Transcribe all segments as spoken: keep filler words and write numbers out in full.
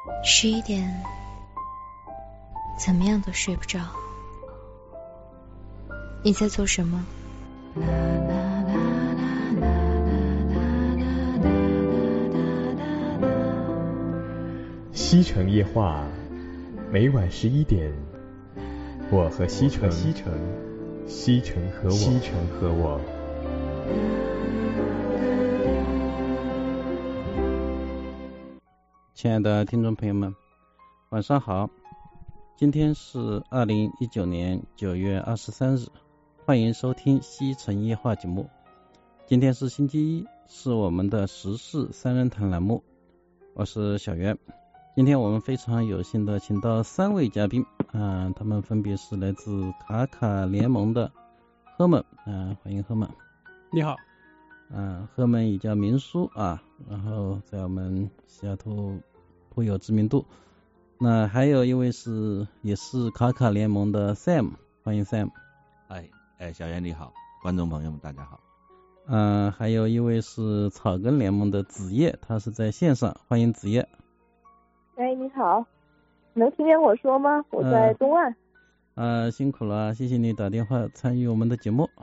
十一点，怎么样都睡不着。你在做什么？ 西城夜话，每晚十一点，我和西城，西城，西城和我，西城和我。 亲爱的听众朋友们，晚上好。今天是二零一九年九月二十三日，欢迎收听西城夜话节目。今天是星期一，是我们的时事三人谈栏目，我是小袁。今天我们非常有幸的请到三位嘉宾，嗯、呃，他们分别是来自卡卡联盟的赫们，嗯、呃，欢迎赫们。 你好。 嗯、呃，赫们也叫明叔啊，然后在我们西雅图颇有知名度。那还有一位是也是卡卡联盟的 Sam， 欢迎 Sam。 哎哎，小袁你好，观众朋友们大家好。 嗯、呃，还有一位是草根联盟的子夜，他是在线上，欢迎子夜。 哎，你好，能听见我说吗？我在东岸。 呃，呃辛苦了，谢谢你打电话参与我们的节目。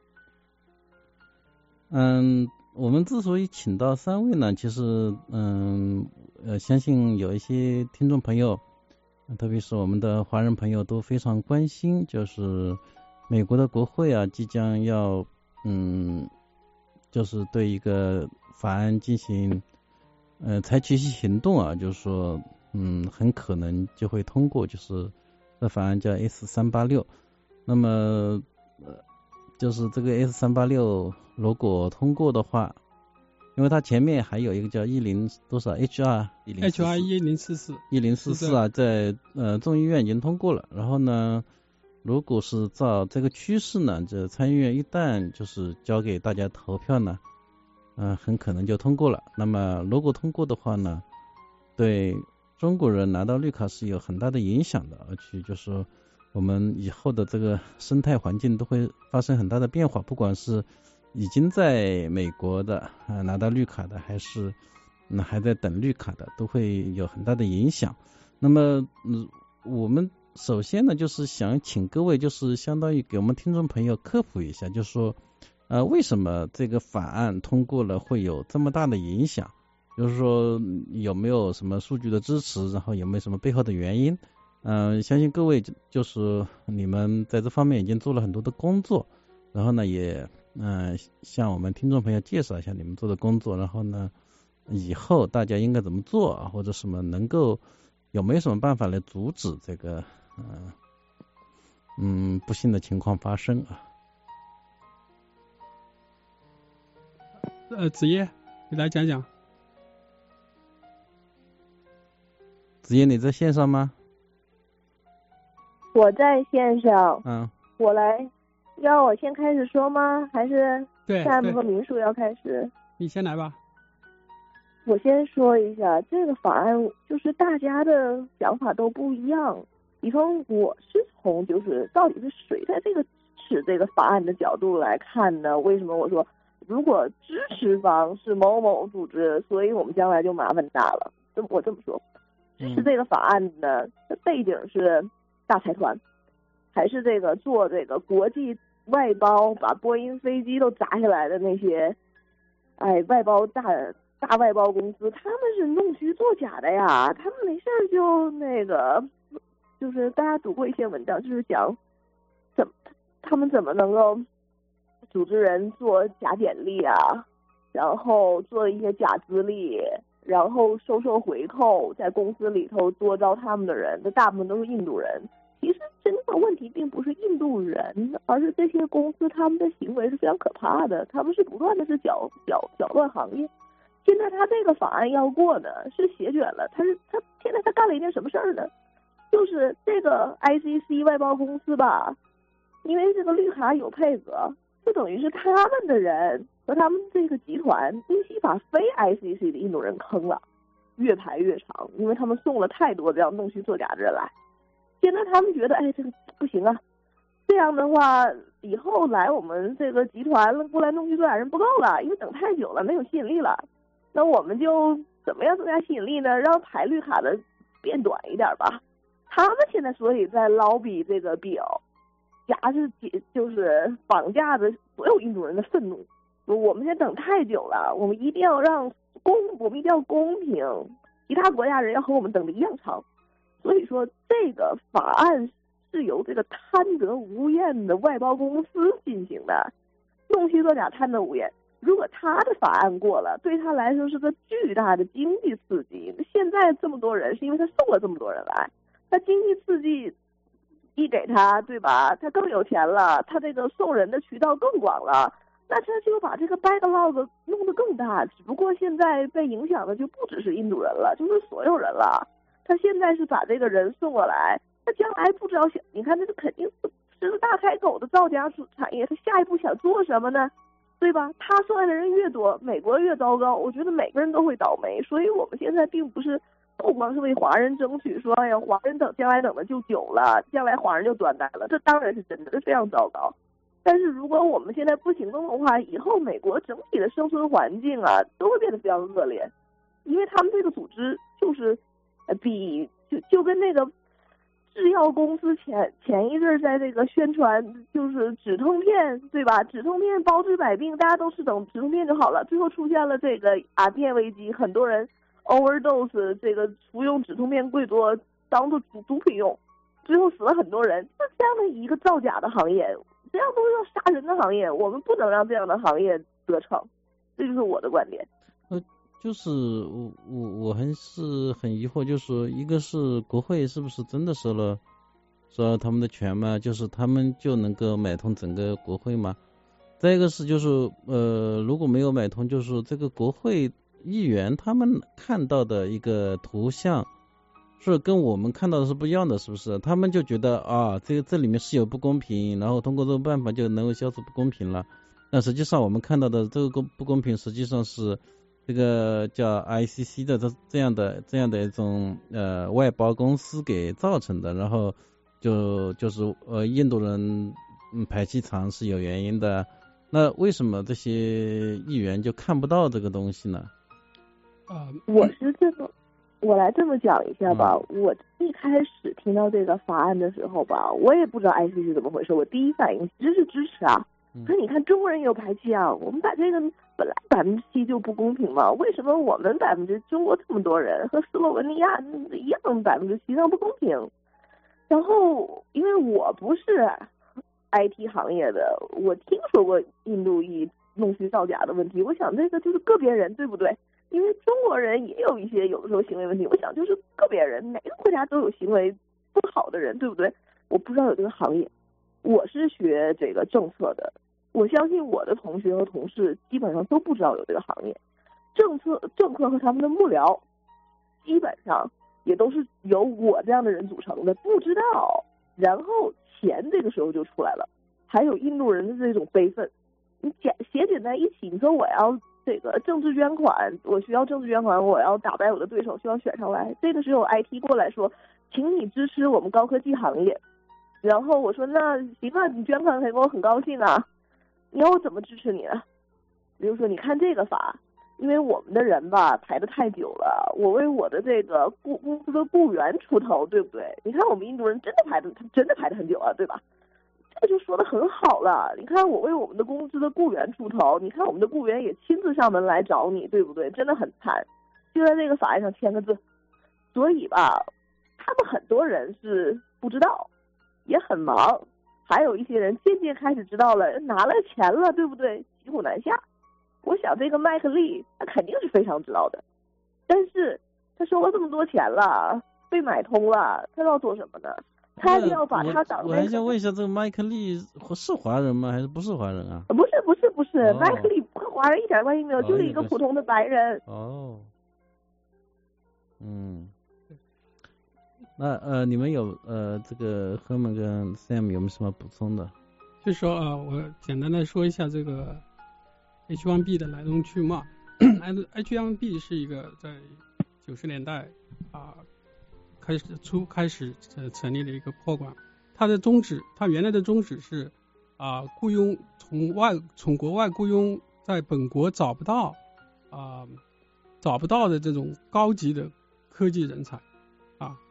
嗯，我们之所以请到三位呢，其实嗯呃，相信有一些听众朋友，特别是我们的华人朋友都非常关心，就是美国的国会啊，即将要嗯，就是对一个法案进行呃采取一些行动啊，就是说嗯，很可能就会通过，就是这法案叫 S 三八六。那么呃，就是这个 S 三八六如果通过的话，因为它前面还有一个叫一零多少 H R H R 一零四四一零四四啊，在呃众议院已经通过了。然后呢，如果是照这个趋势呢，这参议院一旦就是交给大家投票呢，嗯、呃，很可能就通过了。那么如果通过的话呢，对中国人拿到绿卡是有很大的影响的，而且就是我们以后的这个生态环境都会发生很大的变化，不管是已经在美国的、呃、拿到绿卡的，还是、嗯、还在等绿卡的，都会有很大的影响。那么、嗯、我们首先呢，就是想请各位就是相当于给我们听众朋友科普一下，就是说呃，为什么这个法案通过了会有这么大的影响，就是说有没有什么数据的支持，然后有没有什么背后的原因。嗯、呃，相信各位就就是你们在这方面已经做了很多的工作，然后呢也嗯、呃，向我们听众朋友介绍一下你们做的工作，然后呢以后大家应该怎么做，或者什么能够有没有什么办法来阻止这个嗯嗯不幸的情况发生啊。 呃，子夜你来讲讲。 子夜你在线上吗？ 我在线上。 嗯， 我来，要我先开始说吗？还是对 Sam 和民宿要开始？ 你先来吧。 我先说一下，这个法案就是大家的想法都不一样。比方我是从就是到底是谁在这个持这个法案的角度来看呢？为什么我说如果支持方是某某组织，所以我们将来就麻烦大了。这么我这么说，支持这个法案呢，它背景是大财团，还是这个做这个国际外包把波音飞机都砸下来的那些哎外包大大外包公司，他们是弄虚作假的呀，他们没事就那个就是大家读过一些文章，就是讲怎么他们怎么能够组织人做假简历啊，然后做一些假资历，然后收受回扣，在公司里头多招他们的人，这大部分都是印度人。其实真正的问题并不是印度人，而是这些公司他们的行为是非常可怕的，他们是不断的是搅搅搅乱行业。现在他这个法案要过呢，是写卷了，他是他现在他干了一件什么事儿呢？就是这个 I C C 外包公司吧，因为这个绿卡有配额，就等于是他们的人和他们这个集团一起把非 I C C 的印度人坑了，越排越长，因为他们送了太多这样弄虚作假的人来。现在他们觉得，哎，这个不行啊，这样的话以后来我们这个集团过来弄虚作假人不够了，因为等太久了没有吸引力了。那我们就怎么样增加吸引力呢？让排绿卡的变短一点吧。他们现在所以在捞比这个表，假是就是绑架着所有印度人的愤怒。我们现在等太久了，我们一定要让公，我们一定要公平，其他国家人要和我们等的一样长。所以说，这个法案是由这个贪得无厌的外包公司进行的，弄虚作假，贪得无厌。如果他的法案过了，对他来说是个巨大的经济刺激。现在这么多人是因为他送了这么多人来，他经济刺激一给他，对吧？他更有钱了，他这个送人的渠道更广了，那他就把这个 backlog 弄得更大。只不过现在被影响的就不只是印度人了，就是所有人了。他现在是把这个人送过来，他将来不知道想，你看这个肯定是狮子大开口的造假产业，他下一步想做什么呢？对吧？他送来的人越多，美国越糟糕，我觉得每个人都会倒霉。所以我们现在并不是不光是为华人争取，说哎呀，华人等将来等的就久了，将来华人就短呆了，这当然是真的，是非常糟糕。但是如果我们现在不行动的话，以后美国整体的生存环境啊都会变得非常恶劣，因为他们这个组织就是呃比就就跟那个制药公司前前一阵在这个宣传就是止痛片，对吧？止痛片包治百病，大家都是等止痛片就好了，最后出现了这个鸦片危机，很多人 overdose 这个服用止痛片贵多当做毒毒品用，最后死了很多人。就这样的一个造假的行业，这样都是要杀人的行业，我们不能让这样的行业得逞，这就是我的观点。 呃，就是我我我还是很疑惑，就是说，一个是国会是不是真的收了收了他们的权吗？就是他们就能够买通整个国会吗？再一个是就是呃，如果没有买通，就是这个国会议员他们看到的一个图像是跟我们看到的是不一样的，是不是？他们就觉得啊，这个这里面是有不公平，然后通过这个办法就能够消除不公平了。那实际上我们看到的这个公不公平，实际上是这个叫 I C C 的这这样的这样的一种呃外包公司给造成的，然后就就是呃印度人嗯排气长是有原因的。那为什么这些议员就看不到这个东西呢？ 啊、 呃，我是这么。我来这么讲一下吧， 嗯、 我一开始听到这个法案的时候吧，我也不知道 I C C 是怎么回事，我第一反应其实是支持啊。可是你看中国人也有排气啊，我们把这个本来百分之七就不公平嘛，为什么我们百分之中国这么多人和斯洛文尼亚一样百分之七上不公平？然后因为我不是 I T 行业的，我听说过印度裔弄虚造假的问题，我想这个就是个别人，对不对？因为中国人也有一些有的时候行为问题，我想就是个别人，每个国家都有行为不好的人，对不对？我不知道有这个行业，我是学这个政策的，我相信我的同学和同事基本上都不知道有这个行业。政策政客和他们的幕僚基本上也都是由我这样的人组成的，不知道。然后钱这个时候就出来了，还有印度人的这种悲愤，你简写简单一起，你说我要这个政治捐款，我需要政治捐款，我要打败我的对手，需要选上来。这个时候 I T 过来说，请你支持我们高科技行业。然后我说那行啊，你捐款给我很高兴啊，你要我怎么支持你呢？比如说你看这个法，因为我们的人吧排得太久了，我为我的这个雇公司的雇员出头，对不对？你看我们印度人真的排的，他真的排得很久啊，对吧？这就说得很好了。你看我为我们的公司的雇员出头，你看我们的雇员也亲自上门来找你，对不对？真的很惨，就在这个法案上签个字。所以吧，他们很多人是不知道，也很忙，还有一些人渐渐开始知道了，拿了钱了，对不对？骑虎难下。我想这个麦克利他肯定是非常知道的，但是他收了这么多钱了，被买通了，他要做什么呢？他要把他当、那个、 我还想问一下，这个麦克利是华人吗？还是不是华人啊？ 不是不是不是， 哦、 麦克利和华人一点关系没有， 哦、 就是一个普通的白人。 哦，嗯，那呃，你们有呃这个赫曼跟 Sam 有没有什么补充的？ 就说啊、呃，我简单的说一下这个 H 一 B 的来龙去脉。H 一 B 是一个在九十年代啊。呃开始初开始呃成立了一个 program， 它的宗旨，它原来的宗旨是啊、呃、雇佣从外从国外雇佣在本国找不到啊、呃、找不到的这种高级的科技人才啊，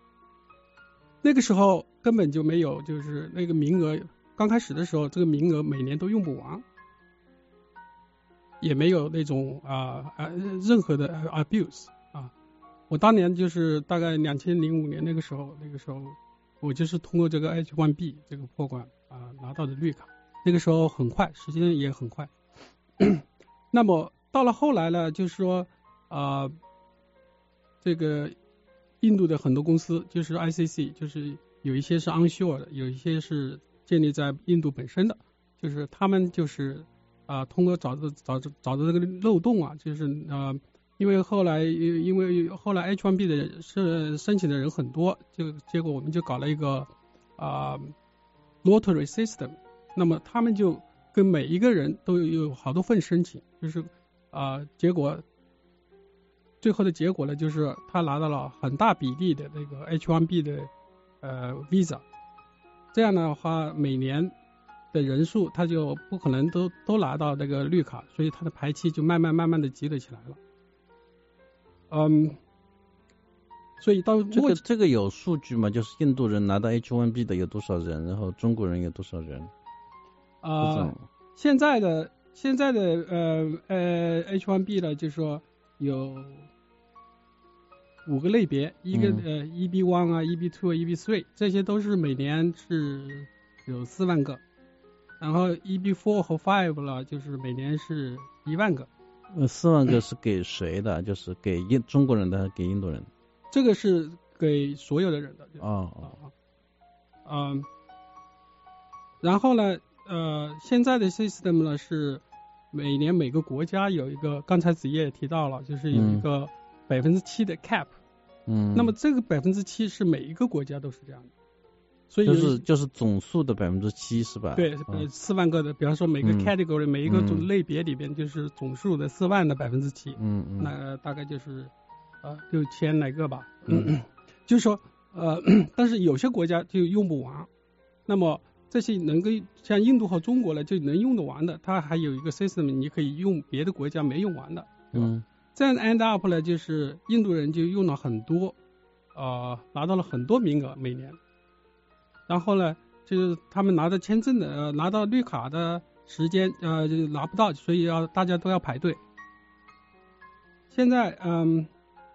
那个时候根本就没有，就是那个名额刚开始的时候，这个名额每年都用不完，也没有那种啊啊任何的 abuse 啊。我当年就是大概两千零五年那个时候，那个时候我就是通过这个 H 一 B 这个破关啊拿到的绿卡，那个时候很快，时间也很快。那么到了后来呢，就是说啊，这个印度的很多公司就是 I C C， 就是有一些是 onshore 的，有一些是建立在印度本身的，就是他们就是啊、呃、通过找的找找的这个漏洞啊，就是啊、呃、因为后来因为后来 H 一 B 的人是申请的人很多，就结果我们就搞了一个啊、呃、lottery system， 那么他们就跟每一个人都有有好多份申请，就是啊、呃、结果最后的结果呢，就是他拿到了很大比例的那个 H 一 B 的呃 visa， 这样的话每年的人数他就不可能都都拿到那个绿卡，所以他的排期就慢慢慢慢的积累起来了。嗯，所以到这个这个有数据吗？就是印度人拿到 H 一 B 的有多少人，然后中国人有多少人？ 啊、呃，现在的现在的呃呃 H 一 B 呢，就是说有五个类别，一个、嗯、呃 E B 一 啊 E B 二 E B 三，这些都是每年是有四万个，然后 E B 四 和五了，就是每年是一万个。 呃，四万个是给谁的？就是给印中国人的，还是给印度人的？ 这个是给所有的人的。 哦哦， 嗯、呃，然后呢，呃，现在的 system 呢是每年每个国家有一个，刚才子夜也提到了，就是有一个百分之七的 cap。 嗯， 那么这个百分之七是每一个国家都是这样的，所以就是就是总数的百分之七是吧？ 对，呃，四万个的，比方说每个 category、嗯、每一个种类别里边就是总数的四万的百分之七， 嗯嗯， 那大概就是呃六千来个吧，嗯，就是说呃，但是有些国家就用不完，那么这些能够像印度和中国呢就能用得完的，它还有一个 system 你可以用别的国家没用完的，对吧？ 嗯， 这样 end up 呢，就是印度人就用了很多，呃，拿到了很多名额每年，然后呢，就是他们拿到签证的，呃，拿到绿卡的时间，呃，就拿不到，所以要大家都要排队。现在，嗯，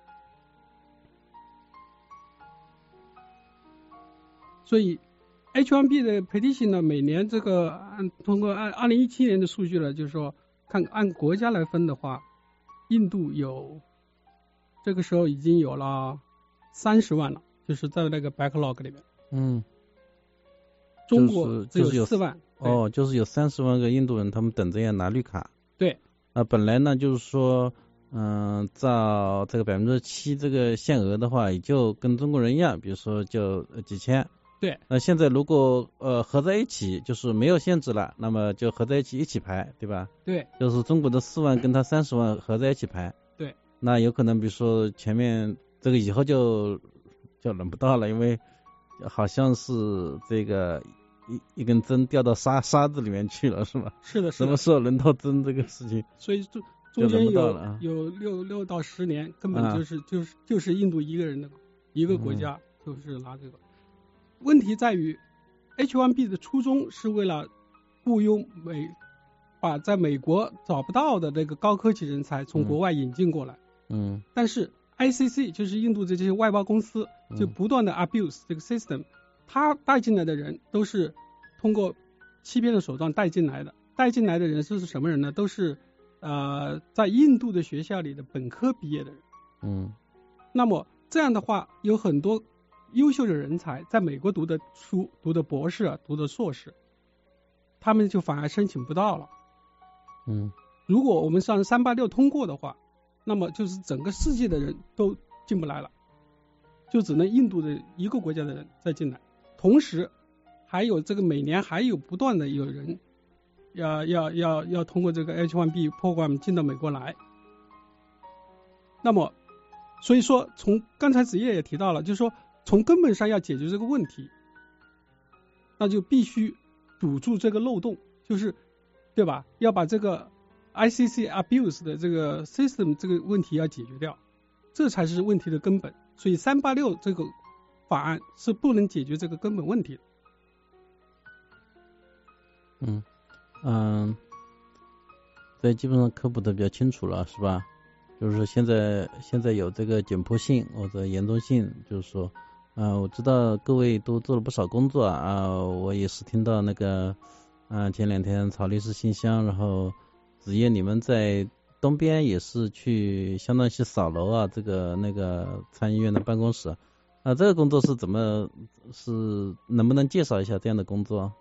所以 H 一 B 的 petition 呢，每年这个按通过按二零一七年的数据呢，就是说看按国家来分的话。印度有，这个时候已经有了三十万了，就是在那个 backlog 里面。 嗯， 中国只有四万。 哦，就是有三十万个印度人，他们等着要拿绿卡。 对。 啊，本来呢就是说，嗯、呃，照这个百分之七这个限额的话，也就跟中国人一样，比如说就几千。 对。 那现在如果呃合在一起，就是没有限制了，那么就合在一起一起排，对吧？ 对。 就是中国的四万跟他三十万合在一起排。 对。 那有可能比如说前面这个以后就就轮不到了，因为好像是这个一一根针掉到沙沙子里面去了，是吧？ 是的，是的。 什么时候轮到针这个事情？ 所以中中间有、 啊、 有六六到十年，根本就是、啊、就是就是印度一个人的一个国家、嗯、就是拿这个。问题在于 H 一 B 的初衷是为了雇佣美把在美国找不到的那个高科技人才从国外引进过来， 嗯， 但是 I C C 就是印度的这些外包公司就不断的 abuse 这个 system， 他带进来的人都是通过欺骗的手段带进来的，带进来的人是什么人呢？都是呃在印度的学校里的本科毕业的人， 嗯， 那么这样的话有很多优秀的人才在美国读的书，读的博士，读的硕士，他们就反而申请不到了。 嗯， 如果我们上三八六通过的话，那么就是整个世界的人都进不来了，就只能印度的一个国家的人再进来。同时，还有这个每年还有不断的有人要要要要通过这个 H 一 B program 进到美国来。那么，所以说从刚才子夜也提到了，就是说从根本上要解决这个问题，那就必须堵住这个漏洞，就是对吧？要把这个 I C C abuse 的这个 system 这个问题要解决掉，这才是问题的根本。所以三八六这个法案是不能解决这个根本问题的。 嗯嗯，这基本上科普的比较清楚了，是吧？就是说现在现在有这个紧迫性或者严重性，就是说，啊、呃，我知道各位都做了不少工作啊、呃，我也是听到那个，啊、呃，前两天曹律师信箱，然后子夜你们在东边也是去相当于去扫楼啊，这个那个参议院的办公室，啊、呃，这个工作是怎么是能不能介绍一下这样的工作？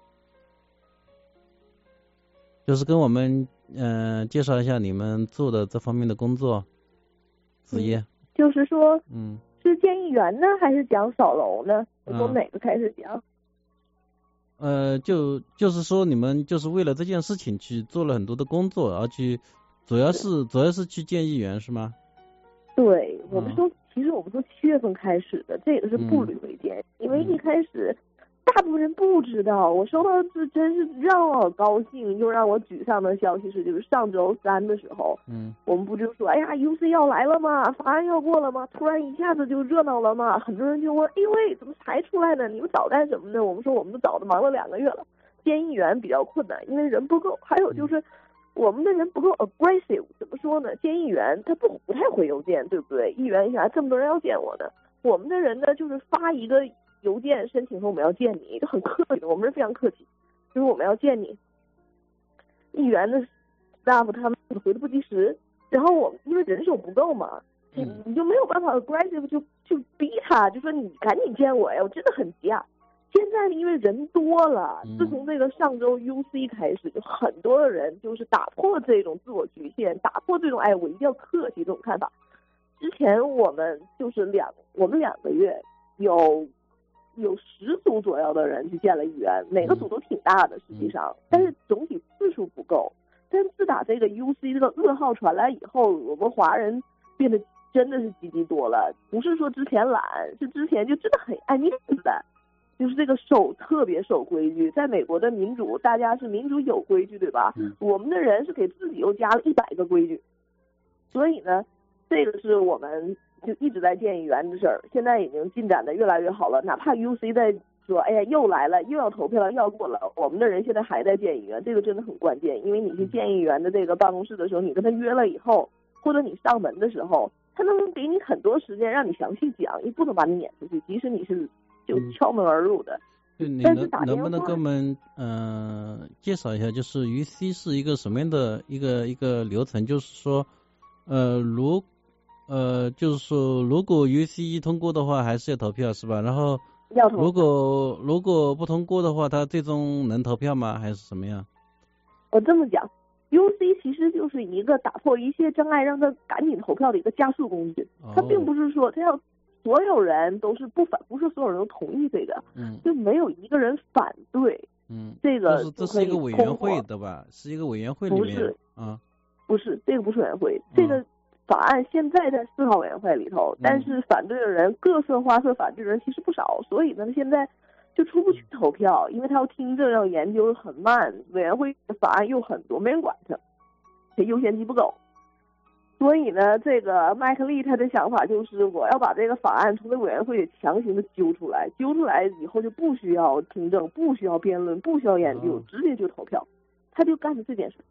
就是跟我们嗯、呃、介绍一下你们做的这方面的工作，子夜、嗯。 就是说， 嗯， 是建议员呢，还是讲扫楼呢？从哪个开始讲？ 呃，就就是说你们就是为了这件事情去做了很多的工作，而去主要是主要是去见议员是吗？ 对，我们说、嗯、其实我们说七月份开始的，这个是步履维艰、嗯，因为一开始。大部分人不知道，我收到这真是让我高兴又让我沮丧的消息是，就是上周三的时候， 嗯， 我们不就说，哎呀 ，U C 要来了吗？法案要过了吗？突然一下子就热闹了吗？很多人就问，哎喂，怎么才出来呢？你们早干什么呢？我们说我们都早的忙了两个月了，见议员比较困难，因为人不够，还有就是我们的人不够 aggressive， 怎么说呢？见议员他不不太回邮件，对不对？议员一下这么多人要见我呢，我们的人呢就是发一个。邮件申请说我们要见你，就很客气的，我们是非常客气，就是我们要见你。议员的 staff 他们回的不及时，然后我们因为人手不够嘛，嗯、你就没有办法 aggressive 就就逼他，就说你赶紧见我呀，我真的很急啊。现在因为人多了，自从这个上周 U C 开始，就很多的人就是打破这种自我局限，打破这种哎我一定要客气这种看法。之前我们就是两我们两个月有。有十组左右的人去见了议员，每个组都挺大的，实际上，但是总体次数不够。但自打这个 U C 这个噩耗传来以后，我们华人变得真的是积极多了。不是说之前懒，是之前就真的很爱面子的，就是这个守特别守规矩。在美国的民主，大家是民主有规矩，对吧？嗯、我们的人是给自己又加了一百个规矩，所以呢，这个是我们。就一直在见议员的事儿，现在已经进展的越来越好了。哪怕 U C 在说，哎呀，又来了，又要投票了，要过了，我们的人现在还在见议员，这个真的很关键。因为你去见议员的这个办公室的时候，你跟他约了以后，或者你上门的时候，他能给你很多时间让你详细讲，也不能把你撵出去，即使你是就敲门而入的。 嗯、 但是打电话能不能给我们嗯、呃、介绍一下，就是 U C 是一个什么样的一个一个流程？就是说，呃，如呃，就是说，如果 U C 通过的话，还是要投票是吧？然后，如果如果不通过的话，他最终能投票吗？还是什么样？ 我这么讲 ，U C 其实就是一个打破一切障碍，让他赶紧投票的一个加速工具。哦、他并不是说他要所有人都是不反，不是所有人都同意这个，嗯，就没有一个人反对。 嗯， 这个就是这是一个委员会的吧？是一个委员会里面。 不是啊， 不是这个不是委员会，这个。法案现在在四号委员会里头，但是反对的人各色花色反对的人其实不少，所以呢现在就出不去投票，因为他要听证要研究很慢，委员会的法案又很多，没人管他，这优先级不够。所以呢，这个麦克利他的想法就是我要把这个法案从这委员会里强行的揪出来，揪出来以后就不需要听证，不需要辩论，不需要研究，直接就投票，他就干的这件事。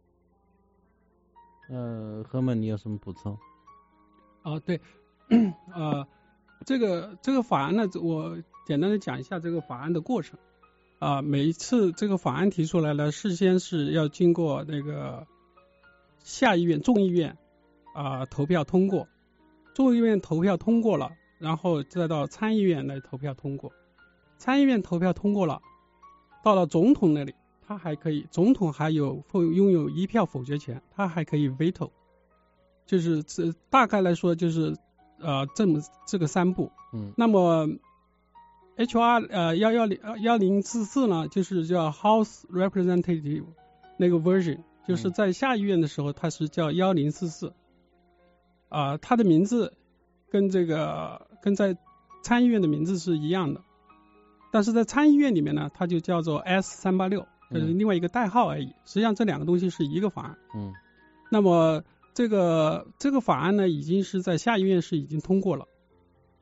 呃，何曼，你有什么补充？ 啊，对，呃，这个这个法案呢，我简单的讲一下这个法案的过程。啊、呃，每一次这个法案提出来呢，事先是要经过那个下议院、众议院啊、呃、投票通过，众议院投票通过了，然后再到参议院来投票通过，参议院投票通过了，到了总统那里。他还可以，总统还有否拥有一票否决权，他还可以 veto， 就是这大概来说就是呃这么这个三步。嗯。那么 H R 呃幺幺零幺零四四呢，就是叫 House Representative 那个 version， 就是在下议院的时候它是叫幺零四四，啊，它的名字跟这个跟在参议院的名字是一样的，但是在参议院里面呢，它就叫做 S 三八六。这是另外一个代号而已，实际上这两个东西是一个法案。嗯，那么这个这个法案呢，已经是在下议院是已经通过了，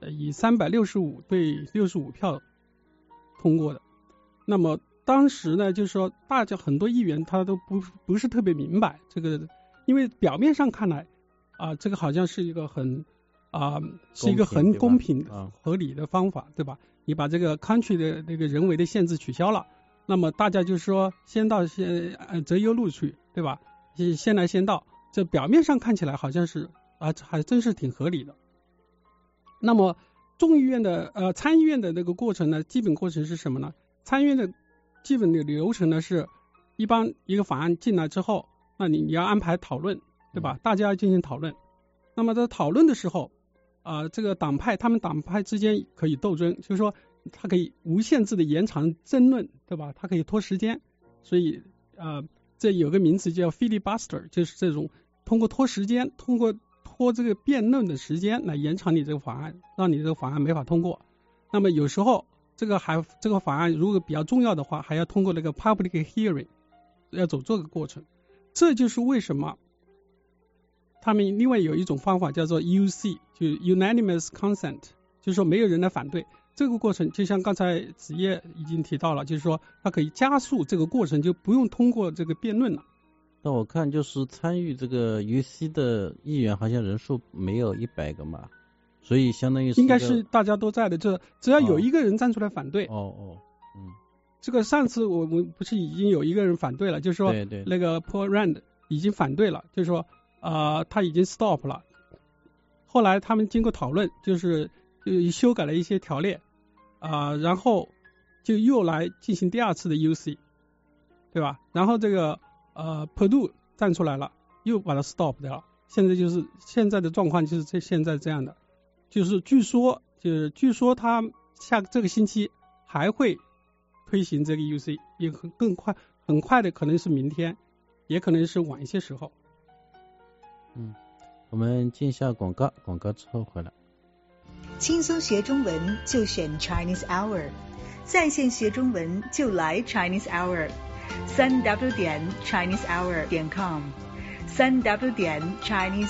以三百六十五对六十五票通过的。那么当时呢，就是说大家很多议员他都不不是特别明白这个，因为表面上看来啊、呃，这个好像是一个很啊、呃、是一个很公平合理的方法，对吧？你把这个 country 的那个人为的限制取消了，那么大家就是说先到先呃择优录取，对吧？先来先到，这表面上看起来好像是啊，还真是挺合理的。那么众议院的呃参议院的那个过程呢，基本过程是什么呢？参议院的基本的流程呢是，一般一个法案进来之后，那你你要安排讨论，对吧？大家要进行讨论。那么在讨论的时候，啊、呃，这个党派他们党派之间可以斗争，就是说它可以无限制的延长争论，对吧？它可以拖时间，所以呃，这有个名词叫 filibuster， 就是这种通过拖时间，通过拖这个辩论的时间来延长你这个法案，让你这个法案没法通过。那么有时候这个还这个法案如果比较重要的话，还要通过那个 public hearing， 要走这个过程。这就是为什么他们另外有一种方法叫做 U C， 就 unanimous consent， 就是说没有人来反对。这个过程就像刚才子夜已经提到了，就是说它可以加速这个过程，就不用通过这个辩论了。 那我看就是参与这个 U C 的议员好像人数没有一百个嘛，所以相当于是应该是大家都在的，这只要有一个人站出来反对。 哦哦，嗯， 这个上次我们不是已经有一个人反对了，就是说对对那个 Paul Rand 已经反对了，就是说啊、呃、他已经 stop 了。后来他们经过讨论，就是就修改了一些条例啊、呃，然后就又来进行第二次的 U C， 对吧？然后这个呃 Perdue 站出来了，又把它 stop 掉了。现在就是现在的状况就是这现在这样的，就是据说就是据说他下这个星期还会推行这个 U C， 也很更快，很快的可能是明天，也可能是晚一些时候。 嗯，我们进一下广告，广告之后回来。 轻松学中文就选 Chinese Hour， 在线学中文就来 Chinese Hour， 三 w 点 chinese hour 点 com， 三 w 点 chinese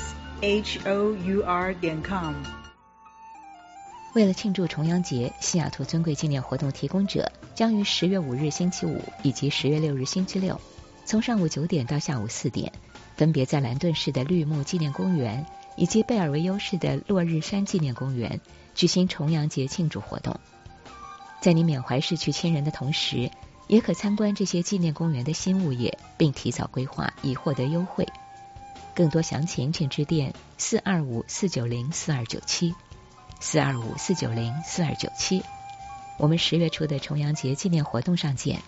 hour 点 com。 为了庆祝重阳节，西雅图尊贵纪念活动提供者将于十月五日星期五以及十月六日星期六，从上午九点到下午四点，分别在兰顿市的绿木纪念公园以及贝尔维尤市的落日山纪念公园举行重阳节庆祝活动。在你缅怀逝去亲人的同时，也可参观这些纪念公园的新物业，并提早规划以获得优惠。更多详情请致电四二五四九零四二九七。四二五四九零四二九七，我们十月初的重阳节纪念活动上见。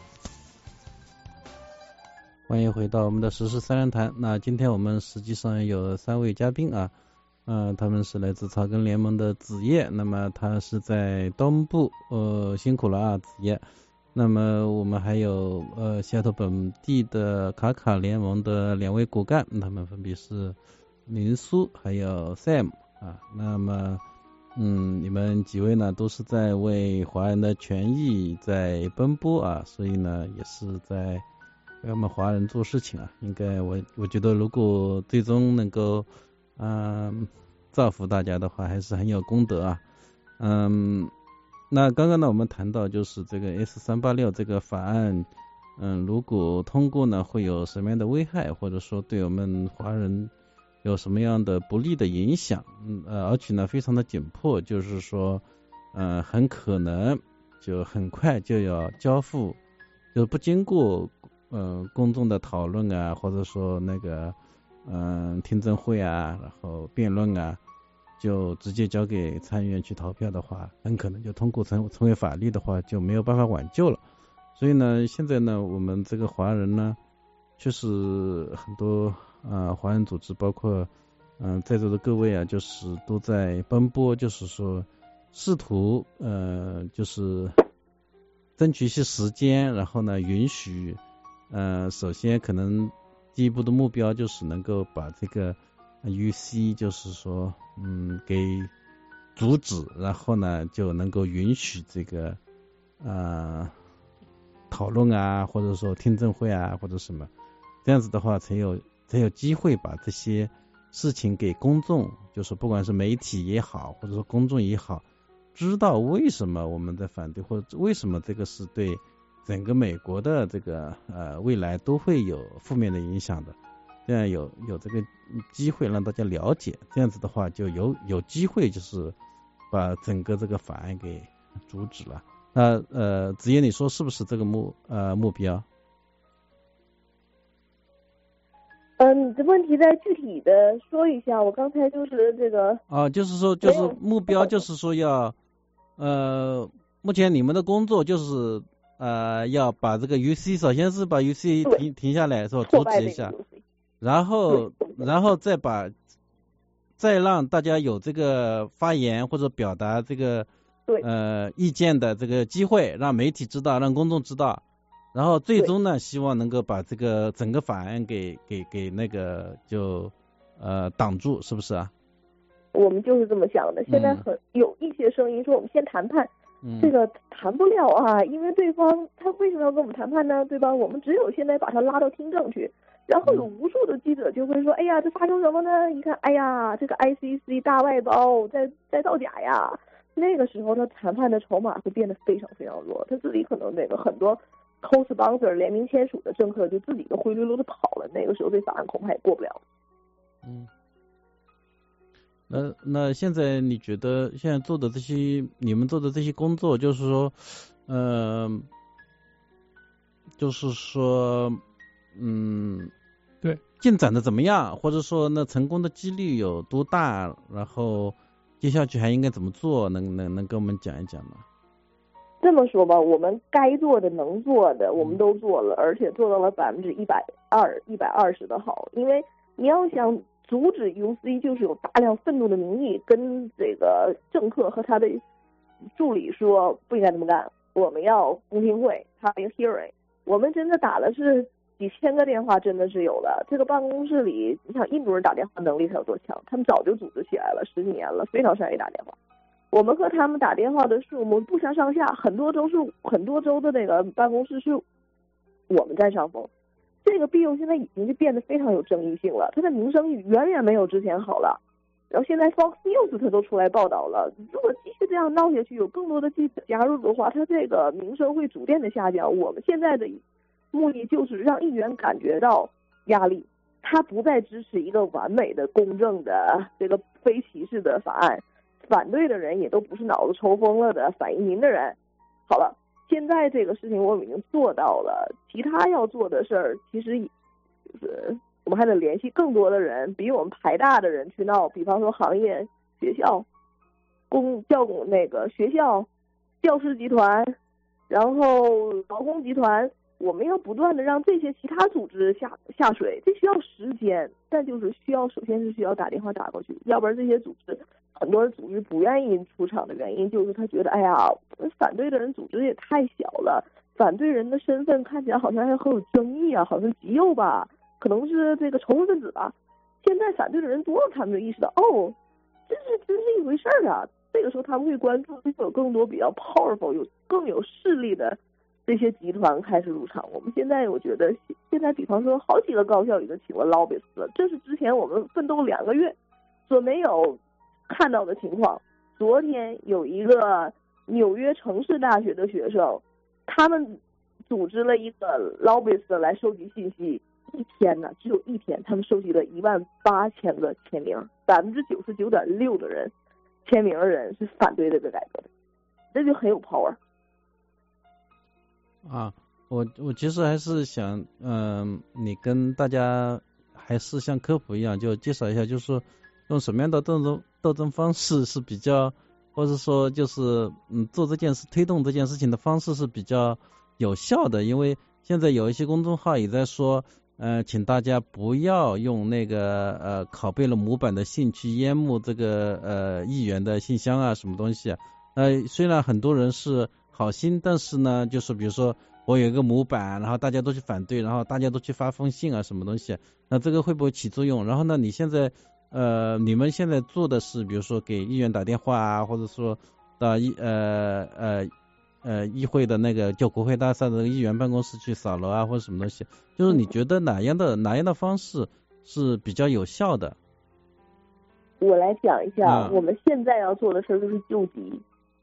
欢迎回到我们的时事三人谈。那今天我们实际上有三位嘉宾啊，呃，他们是来自草根联盟的子夜，那么他是在东部，呃，辛苦了啊，子夜。那么我们还有呃西雅图本地的卡卡联盟的两位骨干，他们分别是林苏还有 Sam 啊。那么嗯，你们几位呢都是在为华人的权益在奔波啊，所以呢也是在为我们华人做事情啊。应该我我觉得如果最终能够嗯造福大家的话，还是很有功德啊。嗯，那刚刚呢我们谈到就是这个 S 三八六 这个法案，嗯，如果通过呢会有什么样的危害，或者说对我们华人有什么样的不利的影响？嗯呃，而且呢非常的紧迫，就是说，呃，很可能就很快就要交付，就不经过呃公众的讨论啊，或者说那个嗯、呃、听证会啊，然后辩论啊，就直接交给参议院去投票的话，很可能就通过成成为法律的话，就没有办法挽救了。所以呢，现在呢，我们这个华人呢，确实很多。啊，华人组织包括嗯、呃、在座的各位啊，就是都在奔波，就是说试图呃就是争取一些时间，然后呢允许呃首先可能第一步的目标就是能够把这个 U C 就是说嗯给阻止，然后呢就能够允许这个呃讨论啊，或者说听证会啊或者什么，这样子的话才有才有机会把这些事情给公众，就是不管是媒体也好，或者说公众也好， 知道为什么我们在反对，或者为什么这个是对整个美国的这个呃未来都会有负面的影响的，这样有有这个机会让大家了解，这样子的话就有有机会就是把整个这个法案给阻止了。那呃子夜你说是不是这个目呃目标？ 嗯，你的问题再具体的说一下，我刚才就是这个啊，就是说就是目标就是说要呃目前你们的工作就是呃要把这个 U C 首先是把 U C 停停下来是吧，阻止一下，然后然后再把再让大家有这个发言或者表达这个呃意见的这个机会，让媒体知道，让公众知道，然后最终呢希望能够把这个整个法案给给给那个就呃挡住，是不是啊？ 我们就是这么想的。现在很、嗯、有一些声音说我们先谈判、嗯、这个谈不了啊，因为对方他为什么要跟我们谈判呢，对吧？我们只有现在把他拉到听证去，然后有无数的记者就会说，哎呀，这发生什么呢？一看，哎呀，这个 I C C 大外包在在造假呀。那个时候他谈判的筹码会变得非常非常弱，他自己可能那个很多 co-sponsor 联名签署的政客就自己都灰溜溜的跑了，那个时候这法案恐怕也过不了。 嗯，那那现在你觉得现在做的这些你们做的这些工作，就是说，呃，就是说，嗯， 对， 进展的怎么样，或者说那成功的几率有多大？然后接下去还应该怎么做？能能能跟我们讲一讲吗？ 这么说吧，我们该做的、能做的，我们都做了，而且做到了百分之一百二、一百二十的好。因为你要想阻止 U C， 就是有大量愤怒的民意跟这个政客和他的助理说不应该这么干，我们要公听会，他一个 hearing， 我们真的打的是几千个电话，真的是有的。这个办公室里，你想印度人打电话能力才有多强，他们早就组织起来了，十几年了，非常善于打电话。我们和他们打电话的数目不相上下，很多州是很多州的那个办公室是我们占上风。这个 bill 现在已经就变得非常有争议性了，它的名声远远没有之前好了。然后现在 Fox News 它都出来报道了，如果继续这样闹下去，有更多的记者加入的话，它这个名声会逐渐的下降。我们现在的目的就是让议员感觉到压力，他不再支持一个完美的、公正的这个非歧视的法案。反对的人也都不是脑子抽风了的反移民的人。好了，现在这个事情我们已经做到了，其他要做的事儿其实就是我们还得联系更多的人，比我们排大的人去闹，比方说行业、学校、公教工那个学校、教师集团，然后劳工集团，我们要不断的让这些其他组织下下水，这需要时间，但就是需要首先是需要打电话打过去，要不然这些组织。很多组织不愿意出场的原因就是他觉得，哎呀，反对的人组织也太小了，反对人的身份看起来好像还很有争议啊，好像极右吧，可能是这个仇恨分子吧。现在反对的人多了，他们就意识到，哦，这是真是一回事儿啊。这个时候他们会关注有更多比较 powerful 有更有势力的这些集团开始入场。我们现在我觉得现在比方说好几个高校已经请了 lobbyist 了，这是之前我们奋斗两个月所没有看到的情况。昨天有一个纽约城市大学的学生，他们组织了一个 lobbyist 来收集信息，一天呢，只有一天，他们收集了一万八千个签名，百分之九十九点六的人签名的人是反对这个改革的，这就很有 power。 啊，我我其实还是想，嗯、呃，你跟大家还是像科普一样，就介绍一下，就是说用什么样的斗争斗争方式是比较，或者说就是嗯做这件事推动这件事情的方式是比较有效的。因为现在有一些公众号也在说，呃，请大家不要用那个呃拷贝了模板的信去淹没这个呃议员的信箱啊，什么东西啊。呃，虽然很多人是好心，但是呢，就是比如说我有一个模板，然后大家都去反对，然后大家都去发封信啊，什么东西，那这个会不会起作用？然后呢，你现在呃，你们现在做的是，比如说给议员打电话啊，或者说到议呃呃呃议会的那个就国会大厦的议员办公室去扫楼啊，或者什么东西，就是你觉得哪样的哪样的方式是比较有效的？ 我来讲一下，嗯、我们现在要做的事就是救急。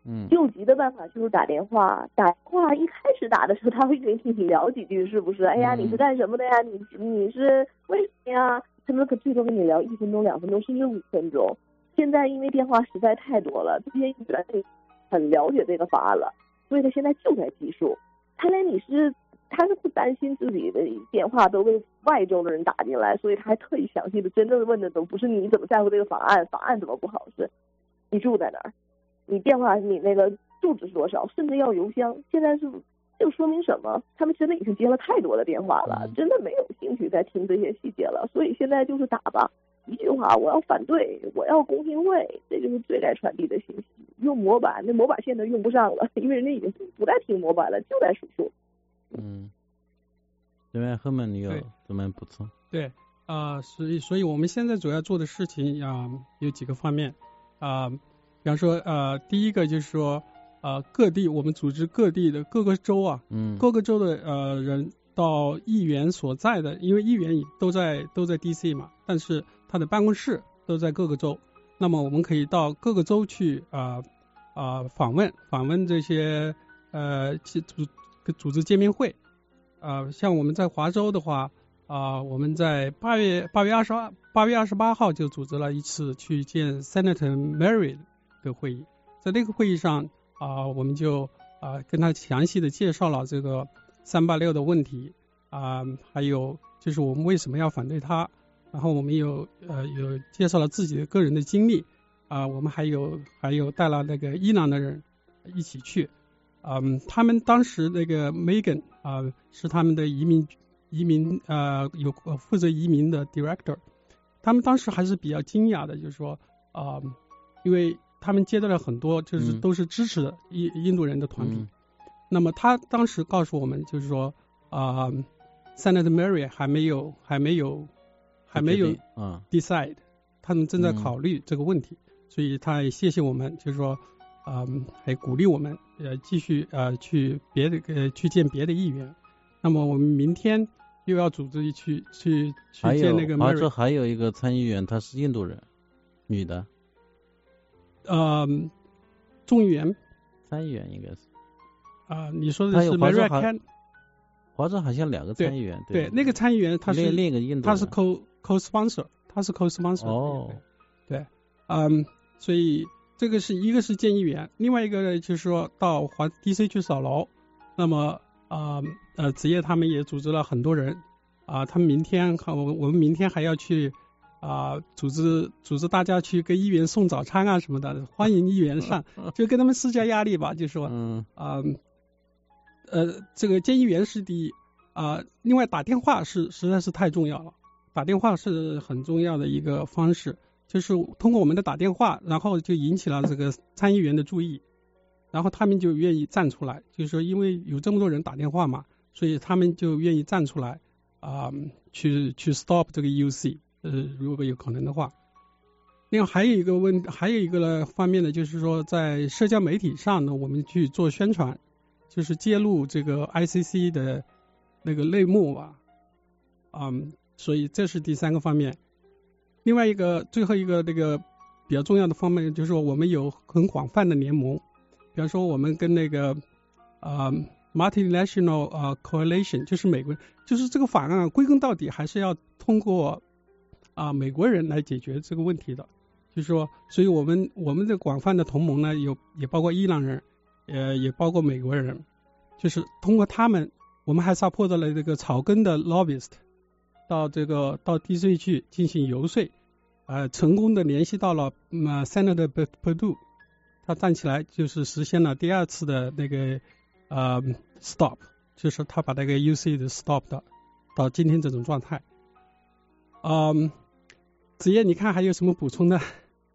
嗯， 救急的办法就是打电话，打电话一开始打的时候，他会跟你聊几句，是不是？哎呀，你是干什么的呀？你你是为什么呀？他们可最多跟你聊一分钟、两分钟，甚至五分钟。现在因为电话实在太多了，这些议员很了解这个法案了，所以他现在就在计数。看来你是他是不担心自己的电话都被外州的人打进来，所以他还特意详细的真正问的都不是你怎么在乎这个法案，法案怎么不好，是你住在哪儿，你电话你那个住址是多少，甚至要邮箱。现在是就说明什么？他们真的已经接了太多的电话了，真的没有兴趣再听这些细节了，所以现在就是打吧，一句话，我要反对，我要公听会，这就是最该传递的信息。用模板，那模板现在用不上了，因为人家已经不再听模板了，就在数数。 嗯，这边后面你有怎么补充？ 对，啊、呃，所以所以我们现在主要做的事情啊、呃、有几个方面啊、呃，比方说呃，第一个就是说呃各地我们组织各地的各个州啊， 嗯， 各个州的呃人到议员所在的，因为议员都在都在 D C 嘛，但是他的办公室都在各个州，那么我们可以到各个州去啊啊、呃呃、访问访问这些呃组组织见面会。呃，像我们在华州的话，啊、呃，我们在八月八月二十二八月二十八号就组织了一次去见 Senator Murray 的会议，在那个会议上啊、呃，我们就啊、呃、跟他详细的介绍了这个三八六的问题啊、呃，还有就是我们为什么要反对他，然后我们有呃有介绍了自己的个人的经历啊、呃，我们还有还有带了那个伊朗的人一起去。嗯，他们当时那个 Megan 啊、呃、是他们的移民移民呃有负责移民的 director， 他们当时还是比较惊讶的，就是说啊、呃，因为他们接待了很多就是都是支持印、嗯、印度人的团体、嗯，那么他当时告诉我们就是说啊、呃、，Senator Murray 还没有还没有还没有 decide，、嗯、他们正在考虑这个问题，嗯、所以他也谢谢我们，就是说。嗯，还鼓励我们呃继续呃去别的呃去见别的议员。那么我们明天又要组织去去去见那个 Murray。 华州还有一个参议员，她是印度人，女的。 呃，众议员。 参议员应该是。 啊、呃，你说的是 Murray Khan。 华州好像两个参议员。 对，对那个参议员他是另一个印度人， 他是 co co sponsor， 他是 co sponsor。 哦。 对，对嗯，所以。这个是一个是见议员，另外一个呢就是说到华 D C 去扫楼，那么啊 呃, 呃子夜他们也组织了很多人啊、呃，他们明天我我们明天还要去啊、呃、组织组织大家去跟议员送早餐啊什么的，欢迎议员上，就跟他们施加压力吧，就说嗯啊 呃, 呃这个见议员是第一啊、呃，另外打电话是实在是太重要了，打电话是很重要的一个方式。就是通过我们的打电话，然后就引起了这个参议员的注意，然后他们就愿意站出来，就是说因为有这么多人打电话嘛，所以他们就愿意站出来啊、呃，去去 stop 这个 E U C， 呃，如果有可能的话。另外还有一个问，还有一个呢方面呢，就是说在社交媒体上呢，我们去做宣传，就是揭露这个 I C C 的那个内幕吧，嗯，所以这是第三个方面。另外一个最后一个那个比较重要的方面就是说我们有很广泛的联盟，比方说我们跟那个呃 multinational 呃 coalition， 就是美国，就是这个法案归根到底还是要通过啊、呃、美国人来解决这个问题的，就是说所以我们我们的广泛的同盟呢有也包括伊朗人，呃也包括美国人，就是通过他们我们还 support 了这个草根的 lobbyist。到这个到 D C 去进行游说，呃，成功的联系到了呃 Senator Perdue， 他站起来就是实现了第二次的那个呃 stop， 就是他把那个 U C 的 stop 的到今天这种状态。嗯，子夜，你看还有什么补充的？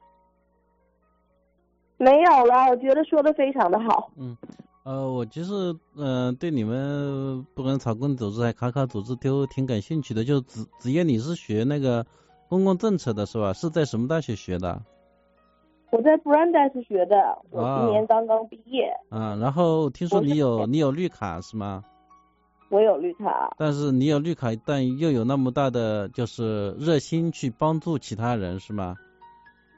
没有了，我觉得说的非常的好。 嗯。呃，我其实呃对你们不管草根组织还卡卡组织都挺感兴趣的。就子子夜，你是学那个公共政策的是吧？是在什么大学学的？ 我在 Brandeis 学的，我今年刚刚毕业。 啊，然后听说你有你有绿卡是吗？ 我有绿卡。但是你有绿卡，但又有那么大的就是热心去帮助其他人是吗？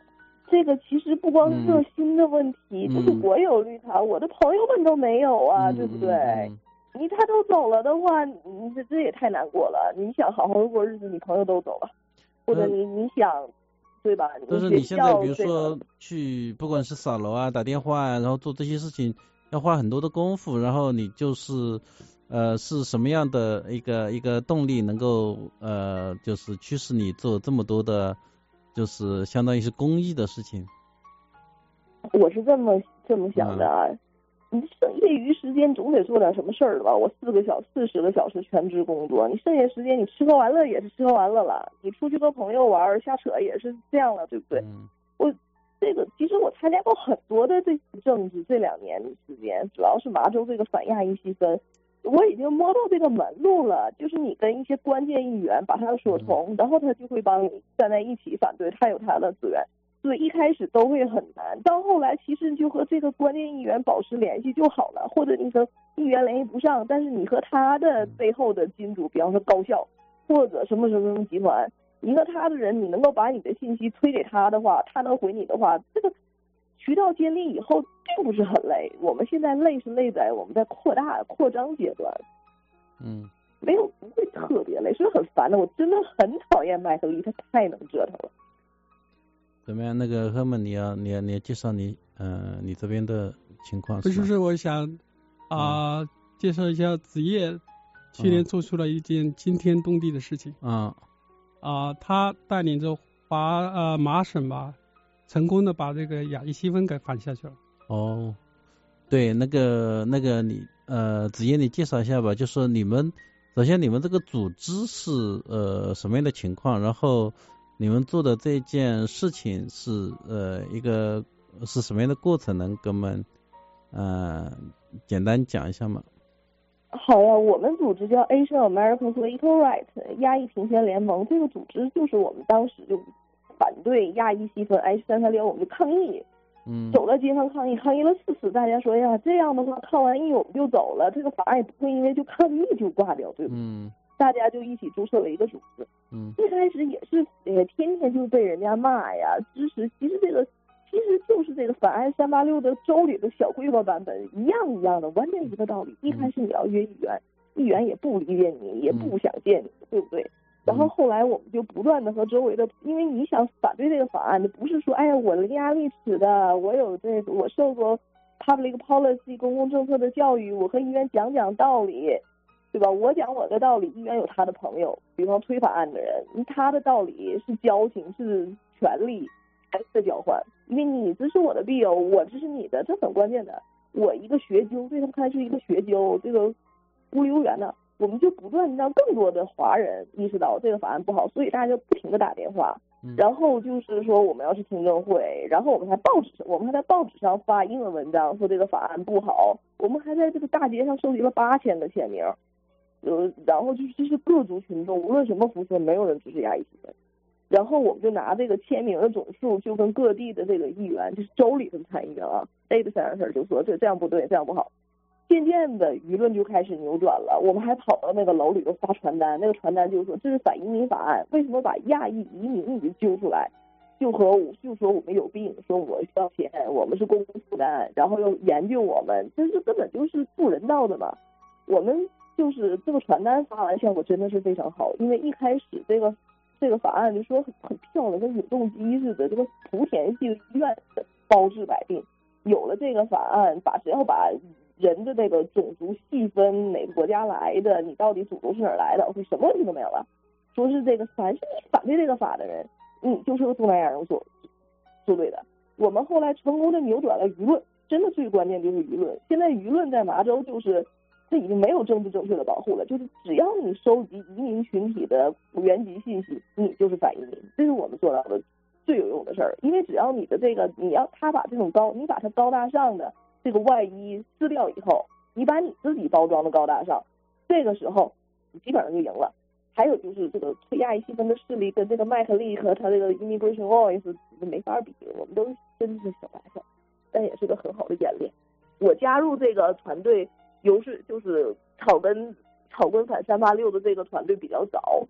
这个其实不光是热心的问题， 嗯、 就是我有绿卡，我的朋友们都没有啊， 嗯、 对不对？ 嗯、 你他都走了的话，你这这也太难过了。你想好好的过日子，你朋友都走了，或者你你想，对吧？ 但是你现在比如这说去，不管是扫楼啊、打电话啊，然后做这些事情，要花很多的功夫，然后你就是呃是什么样的一个一个动力能够呃就是驱使你做这么多的，就是相当于是公益的事情？ 我是这么这么想的啊。嗯，你剩业余时间总得做点什么事儿吧？我四个小四十个小时全职工作，你剩下时间你吃喝玩乐也是吃喝玩乐了，你出去和朋友玩瞎扯也是这样了，对不对？ 嗯、 我这个其实我参加过很多的这政治，这两年的时间，主要是麻州这个反亚裔细分，我已经摸到这个门路了，就是你跟一些关键议员把他说通，然后他就会帮你站在一起反对，他有他的资源。所以一开始都会很难，到后来其实就和这个关键议员保持联系就好了，或者你和议员联系不上，但是你和他的背后的金主，比方说高校或者什么什么什么集团，你和他的人，你能够把你的信息推给他的话，他能回你的话，这个渠道建立以后并不是很累。我们现在累是累在我们在扩大扩张阶段， 嗯， 没有不会特别累，是很烦的。我真的很讨厌麦克利，他太能折腾了。 怎么样？那个赫曼，你要你要你要介绍你呃你这边的情况是吗？ 不是，我想啊、呃嗯、介绍一下子夜去年做出了一件惊天动地的事情。 啊啊、呃，他带领着华呃麻省吧，成功的把这个亚裔细分给反下去了。 哦，对，那个那个你呃子夜你介绍一下吧，就说你们首先你们这个组织是呃什么样的情况，然后你们做的这件事情是呃一个是什么样的过程，能跟我们呃简单讲一下吗？ 好呀，我们组织叫 Asian Americans for Equal Rights 亚裔平权联盟，这个组织就是我们当时就反对亚裔细分 H 三三六，我们就抗议， 嗯， 走到街上抗议，抗议了四次，大家说呀，这样的话抗完议我们就走了，这个法案也不会因为就抗议就挂掉，对不对？ 嗯， 大家就一起注册了一个组织。 嗯， 一开始也是呃天天就被人家骂呀，支持，其实这个其实就是这个反案三八六的州里的小规模版本，一样一样的，完全一个道理。一开始你要约议员，议员也不理解你，也不想见你，对不对？然后后来我们就不断的和周围的，因为你想反对这个法案，不是说哎呀我伶牙俐齿的，我有这个我受过 public policy 公共政策的教育，我和议员讲讲道理。对吧？我讲我的道理，议员有他的朋友，比方推法案的人，他的道理是交情，是权利的交换。因为你支持我的 bill， 我支持你的，这很关键的。我一个学究，对他们看来是一个学究，这个无留言呢，我们就不断让更多的华人意识到这个法案不好，所以大家就不停的打电话。然后就是说我们要去听证会，然后我们还报纸，我们还在报纸上发英文文章说这个法案不好，我们还在这个大街上收集了八千个签名。呃，然后就是就是各族群众，无论什么肤色，没有人支持亚裔细分。然后我们就拿这个签名的总数，就跟各地的这个议员，就是州里的参议员啊 ，state senator 就说这这样不对，这样不好。渐渐的舆论就开始扭转了，我们还跑到那个楼里头发传单，那个传单就说这是反移民法案，为什么把亚裔移民已经揪出来，就和我就说我们有病，说我需要钱，我们是公共负担，然后又研究我们，这是根本就是不人道的嘛。我们就是这个传单发完效果真的是非常好，因为一开始这个这个法案就说很很漂亮，跟永动机似的，这个莆田系医院包治百病。有了这个法案，把只要把人的这个种族细分，哪个国家来的，你到底祖宗是哪儿来的，我说什么问题都没有了。说是这个凡是你反对这个法的人，你就是个东南亚人所做对的。我们后来成功的扭转了舆论，真的最关键就是舆论。现在舆论在麻州就是这已经没有政治正确的保护了，就是只要你收集移民群体的原籍信息，你就是反移民，这是我们做到的最有用的事儿。因为只要你的这个，你要他把这种高，你把它高大上的这个外衣撕掉以后，你把你自己包装的高大上，这个时候你基本上就赢了。还有就是这个推亚裔细分的势力跟这个麦克利和他这个 Immigration Voice 没法比，我们都真的是小白菜，但也是个很好的演练。我加入这个团队，尤是就是草根草根反三八六的这个团队比较早，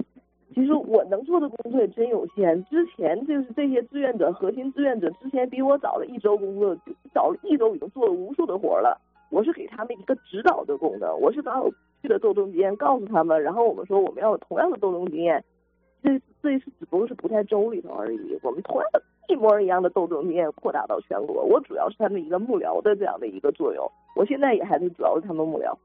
其实我能做的工作也真有限。之前就是这些志愿者，核心志愿者之前比我早了一周工作，早了一周已经做了无数的活了。我是给他们一个指导的功能，我是把我去的斗争经验告诉他们，然后我们说我们要有同样的斗争经验，这这次只不过是不在州里头而已，我们同样的一模一样的斗争经验扩大到全国。我主要是他们一个幕僚的这样的一个作用，我现在也还是主要是他们幕僚。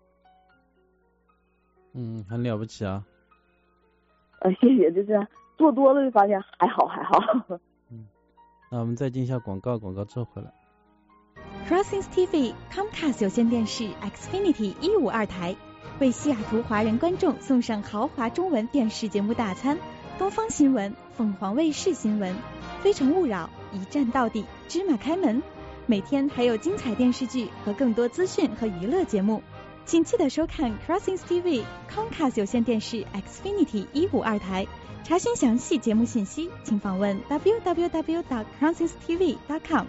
嗯，很了不起啊。 呃，谢谢，就是做多了就发现还好还好。 嗯，那我们再进一下广告，广告之后回来。 Crossings T V Comcast 有线电视 Xfinity 一五二台为西雅图华人观众送上豪华中文电视节目大餐，东方新闻、凤凰卫视新闻、非诚勿扰、一站到底、芝麻开门，每天还有精彩电视剧和更多资讯和娱乐节目，请记得收看 Crossings T V Comcast 有线电视 Xfinity 一五二台。查询详细节目信息，请访问 w w w dot crossings t v dot com。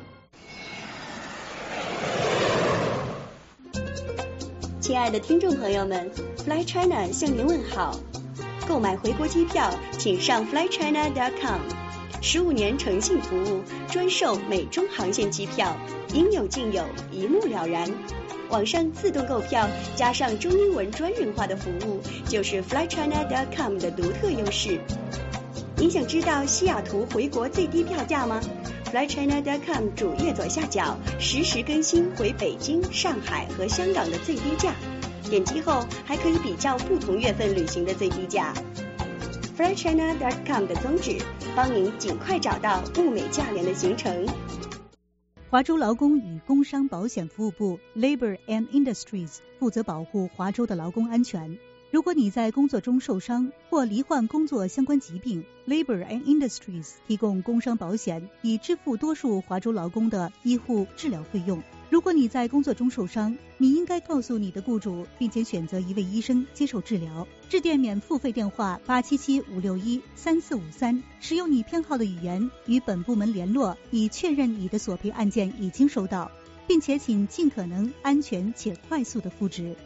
亲爱的听众朋友们 ，Fly China 向您问好。购买回国机票，请上 fly china dot com。十五年诚信服务，专售美中航线机票，应有尽有，一目了然。网上自动购票，加上中英文专人化的服务，就是 fly china dot com 的独特优势。您想知道西雅图回国最低票价吗？fly china dot com 主页左下角实时更新回北京、上海和香港的最低价，点击后还可以比较不同月份旅行的最低价。fly china dot com 的宗旨，帮您尽快找到物美价廉的行程。 华州劳工与工伤保险服务部 Labor and Industries 负责保护华州的劳工安全。如果你在工作中受伤或罹患工作相关疾病， Labor and Industries 提供工伤保险，以支付多数华州劳工的医护治疗费用。如果你在工作中受伤，你应该告诉你的雇主，并且选择一位医生接受治疗。致电免付费电话八七七五六一三四五三，使用你偏好的语言与本部门联络，以确认你的索赔案件已经收到，并且请尽可能安全且快速的复职。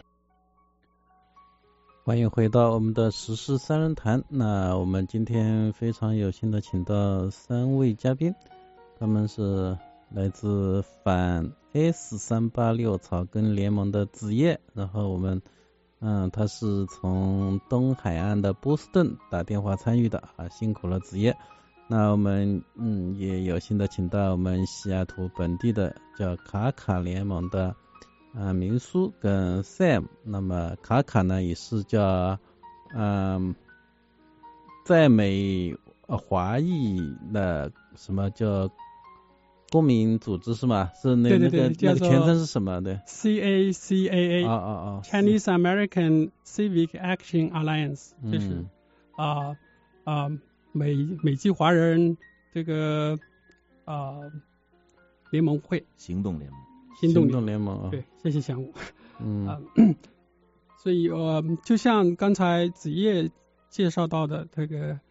欢迎回到我们的时事三人谈。那我们今天非常有幸的请到三位嘉宾，他们是来自反 S 三八六草根联盟的子夜，然后我们嗯，他是从东海岸的波士顿打电话参与的啊，辛苦了子夜。那我们嗯也有幸的请到我们西雅图本地的叫卡卡联盟的啊，明叔跟 Sam。 那么卡卡呢也是叫嗯在美华裔的什么叫公民组织是吗？是那对对对那个那个全称是什么？对 C A C A A 啊啊啊 Chinese American Civic Action Alliance， 这是啊啊、嗯呃、美美籍华人这个啊、呃、联盟会行动联盟行动行动联盟啊， 对，谢谢想我。 嗯、 呃，所以呃，就像刚才子夜介绍到的这个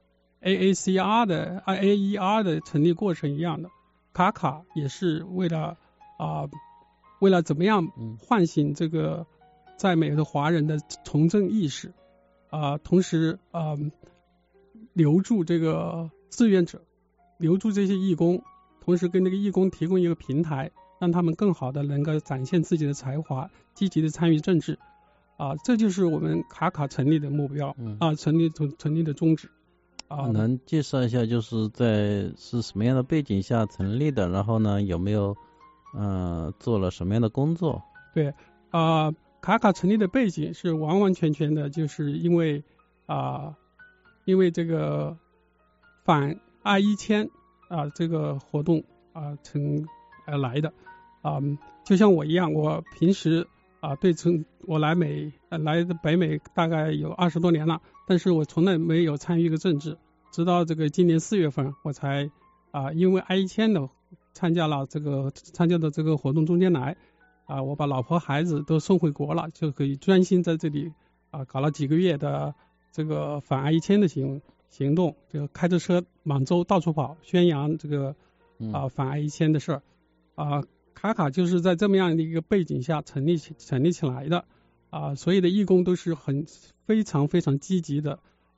A A C R 的 A A E R 的成立过程一样的，卡卡也是为了啊、呃，为了怎么样唤醒这个在美的华人的从政意识啊、呃，同时啊、呃，留住这个志愿者，留住这些义工，同时跟这个义工提供一个平台，让他们更好的能够展现自己的才华，积极的参与政治啊，这就是我们卡卡成立的目标、嗯、啊，成立成成立的宗旨啊。 能介绍一下就是在是什么样的背景下成立的，然后呢有没有呃做了什么样的工作？ 对啊，卡卡成立的背景是完完全全的就是因为啊，因为这个反爱一千啊这个活动啊成呃来的啊、嗯，就像我一样，我平时啊对从我来美、呃、来的北美大概有二十多年了，但是我从来没有参与过政治，直到这个今年四月份我才啊因为 I 一千的参加了这个参加的这个活动中间来啊，我把老婆孩子都送回国了，就可以专心在这里啊搞了几个月的这个反 I 一千的行行动，就开着车满洲到处跑，宣扬这个啊反 I 一千的事儿。啊，卡卡就是在这么样的一个背景下成立起成立起来的啊，所有的义工都是很非常非常积极的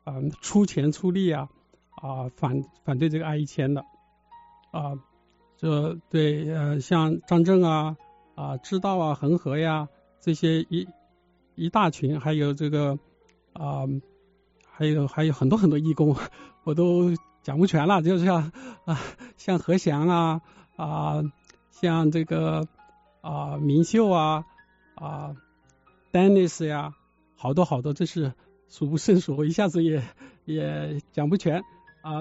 嗯、呃、出钱出力啊啊、呃、反反对这个 I 一千的啊、呃，这对呃像张正啊啊、呃、知道啊恒河呀这些一一大群，还有这个啊、呃、还有还有很多很多义工，我都讲不全了，就是像啊像何翔啊啊像这个啊明秀啊啊 Dennis 呀，好多好多，这是数不胜数，我一下子也也讲不全啊。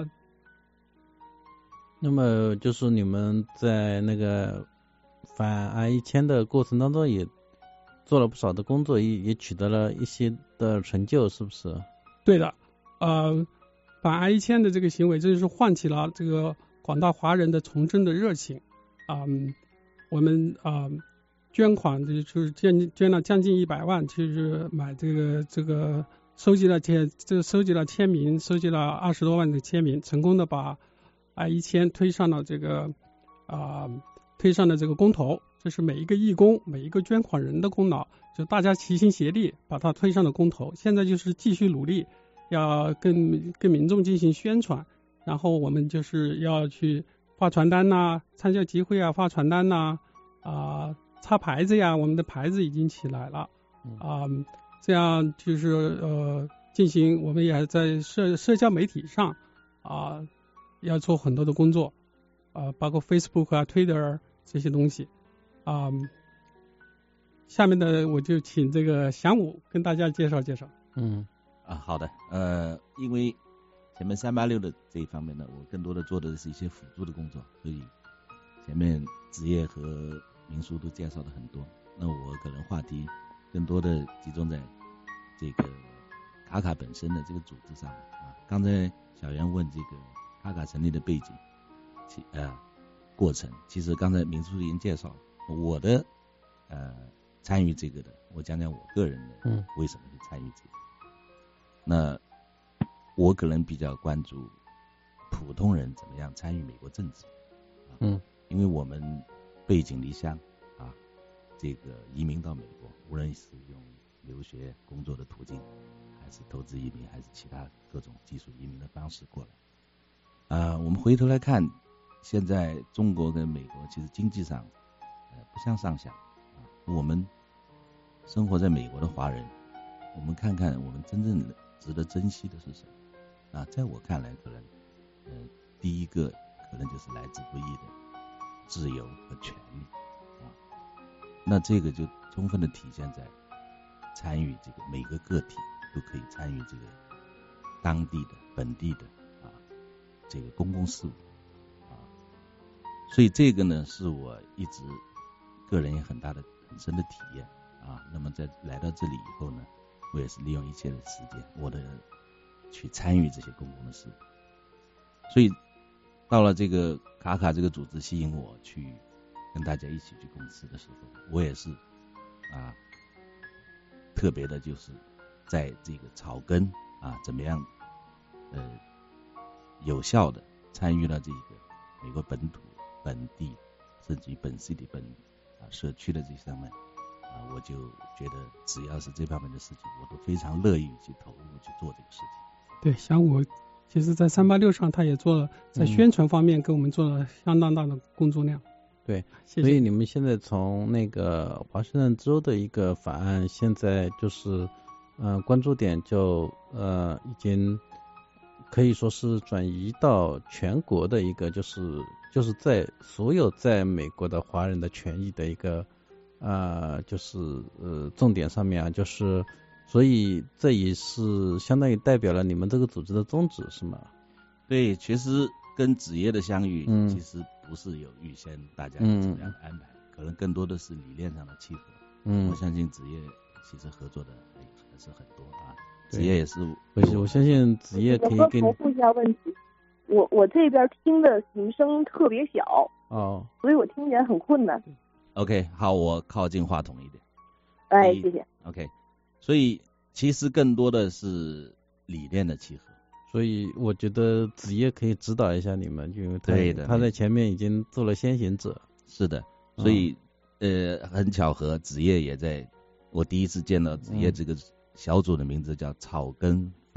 那么就是你们在那个反 I 一千的过程当中也做了不少的工作，也也取得了一些的成就，是不是？ 对的，呃，反 I 一千的这个行为，这就是唤起了这个广大华人的从政的热情。嗯，我们啊、呃、捐款就是捐捐了将近一百万，就是买这个这个收集了签，这收集了签名，收集了二十多万的签名，成功的把 I 一千推上了这个啊、呃、推上了这个公投。这是每一个义工每一个捐款人的功劳，就大家齐心协力把它推上了公投。现在就是继续努力，要跟跟民众进行宣传，然后我们就是要去发传单呐、啊，参加集会啊，发传单呐、啊，啊、呃，插牌子呀，我们的牌子已经起来了啊、呃，这样就是呃进行，我们也在社社交媒体上啊、呃、要做很多的工作啊、呃，包括 Facebook 啊、Twitter 这些东西啊、呃。下面的我就请这个祥武跟大家介绍介绍。 嗯啊，好的，呃，因为前面三八六的这一方面呢，我更多的做的是一些辅助的工作，所以前面职业和民俗都介绍的很多，那我可能话题更多的集中在这个卡卡本身的这个组织上啊。刚才小袁问这个卡卡成立的背景，其呃过程，其实刚才民俗已经介绍了，我的呃参与这个的，我讲讲我个人的，嗯，为什么会参与这个。那我可能比较关注普通人怎么样参与美国政治，啊、嗯，因为我们背井离乡啊，这个移民到美国，无论是用留学工作的途径，还是投资移民，还是其他各种技术移民的方式过来，啊，我们回头来看，现在中国跟美国其实经济上呃不相上下啊，我们生活在美国的华人，我们看看我们真正的值得珍惜的是什么啊？在我看来，可能呃第一个可能就是来之不易的自由和权利啊。那这个就充分的体现在参与这个每个个体都可以参与这个当地的本地的啊这个公共事务啊。所以这个呢是我一直个人也很大的很深的体验啊。那么在来到这里以后呢，我也是利用一切的时间，我的去参与这些公共的事。所以到了这个卡卡这个组织吸引我去跟大家一起去共事的时候，我也是啊特别的就是在这个草根啊怎么样呃有效的参与了这个美国本土本地甚至于本市的本啊社区的这上面啊，我就觉得只要是这方面的事情，我都非常乐意去投入去做这个事情。 对，像我其实在三八六上他也做了，在宣传方面给我们做了相当大的工作量。 对， 谢谢。 所以你们现在从那个华盛顿州的一个法案，现在就是呃关注点就呃已经可以说是转移到全国的一个，就是就是在所有在美国的华人的权益的一个呃就是呃重点上面啊，就是所以这也是相当于代表了你们这个组织的宗旨，是吗？ 对，其实跟职业的相遇，嗯、其实不是有预先大家有怎么样的安排，嗯、可能更多的是理念上的契合。嗯，我相信职业其实合作的还是很多啊，职业也是。 我我相信职业可以给你。 我问一下问题，我我这边听的你们声音特别小哦， 所以我听起来很困难。 OK， 好，我靠近话筒一点。 哎，谢谢。 OK， 所以其实更多的是理念的契合。 所以我觉得子夜可以指导一下你们，因为他对的他在前面已经做了先行者。 是的，所以、嗯、呃很巧合，子夜也在我第一次见到子夜这个小组的名字叫草根反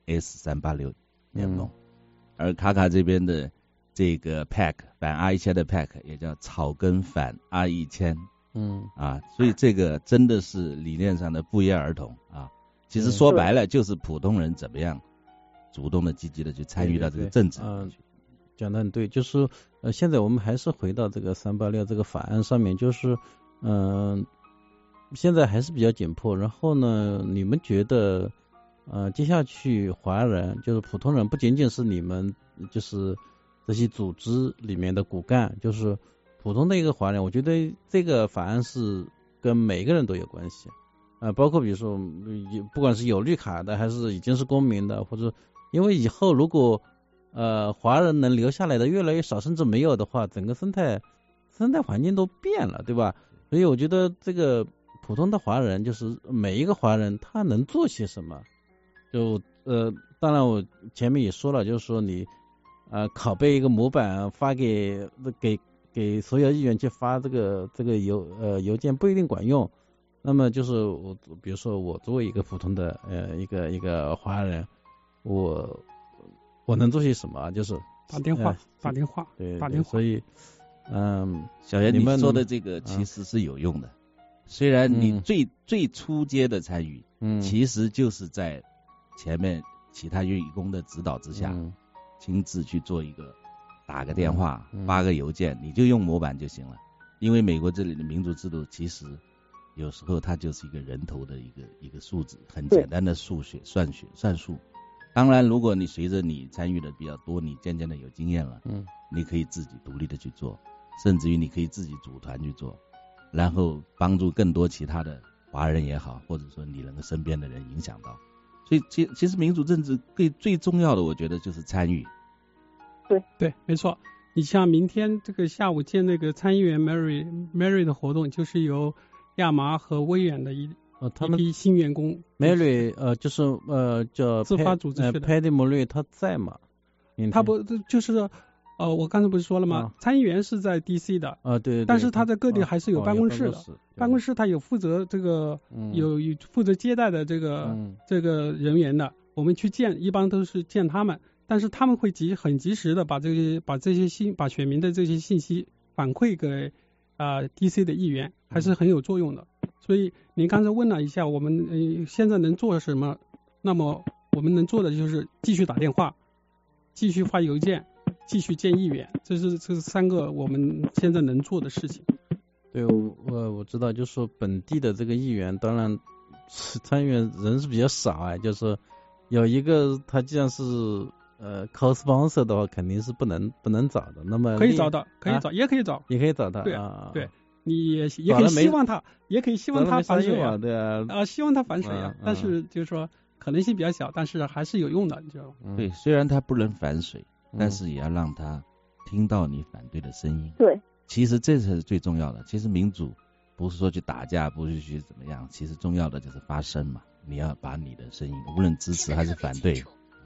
S 三八六联盟，嗯、而卡卡这边的这个 P A C 反 R 一千的 P A C 也叫草根反 R 一千， 嗯啊，所以这个真的是理念上的不约而同啊。其实说白了就是普通人怎么样主动的、积极的去参与到这个政治。 嗯、呃，讲得很对，就是呃，现在我们还是回到这个三八六这个法案上面，就是嗯、呃，现在还是比较紧迫。然后呢，你们觉得呃，接下去华人就是普通人，不仅仅是你们就是这些组织里面的骨干，就是普通的一个华人，我觉得这个法案是跟每个人都有关系。呃，包括比如说，不管是有绿卡的，还是已经是公民的，或者因为以后如果呃华人能留下来的越来越少，甚至没有的话，整个生态生态环境都变了，对吧？所以我觉得这个普通的华人，就是每一个华人他能做些什么？就呃，当然我前面也说了，就是说你呃拷贝一个模板发给给给所有议员去发这个这个邮呃邮件不一定管用。那么就是我，比如说我作为一个普通的呃一个一个华人，我我能做些什么？就是打电话，呃、打电话， 对， 打电话。 所以，嗯， 小袁，你们说的这个其实是有用的。啊、虽然你最、嗯、最初阶的参与，嗯，其实就是在前面其他义工的指导之下，嗯、亲自去做一个打个电话、嗯、发个邮件，你就用模板就行了。因为美国这里的民主制度其实。有时候它就是一个人头的一个一个数字，很简单的数学算学算术。当然，如果你随着你参与的比较多，你渐渐的有经验了，嗯，你可以自己独立的去做，甚至于你可以自己组团去做，然后帮助更多其他的华人也好，或者说你能够身边的人影响到。所以其其实民主政治最最重要的，我觉得就是参与。 对对，没错。你像明天这个下午见那个参议员 Mary Mary 的活动，就是由亚麻和威远的一呃，他们一批新员工 ，Mary 呃，就是呃叫自发组织去的 ，Patty Murray 他在吗？ 他不就是呃，我刚才不是说了吗？啊、参议员是在 D C 的啊，对, 对， 但是他在各地还是有办公室的， 哦、办, 公办公室他有负责这个、嗯、有有负责接待的这个、嗯、这个人员的，我们去见一般都是见他们，但是他们会及很及时的把这些把这些信把选民的这些信息反馈给。啊、呃、，D C 的议员还是很有作用的。嗯、所以您刚才问了一下，我们呃现在能做什么？那么我们能做的就是继续打电话，继续发邮件，继续见议员，这是这是三个我们现在能做的事情。 对，我我我知道，就是说本地的这个议员，当然参议员人是比较少啊，就是有一个他既然是。呃 co-sponsor 的话肯定是不能不能找的，那么可以找到，可以找，啊、也可以找， 也可以找到， 对啊， 对，你也也可以希望他，也可以希望他反水啊，对啊， 啊，希望他反水啊，但是就是说可能性比较小，但是还是有用的，你知道吗？ 对，虽然他不能反水，但是也要让他听到你反对的声音。 对， 其实这才是最重要的。其实民主不是说去打架，不是去怎么样，其实重要的就是发声嘛，你要把你的声音，无论支持还是反对。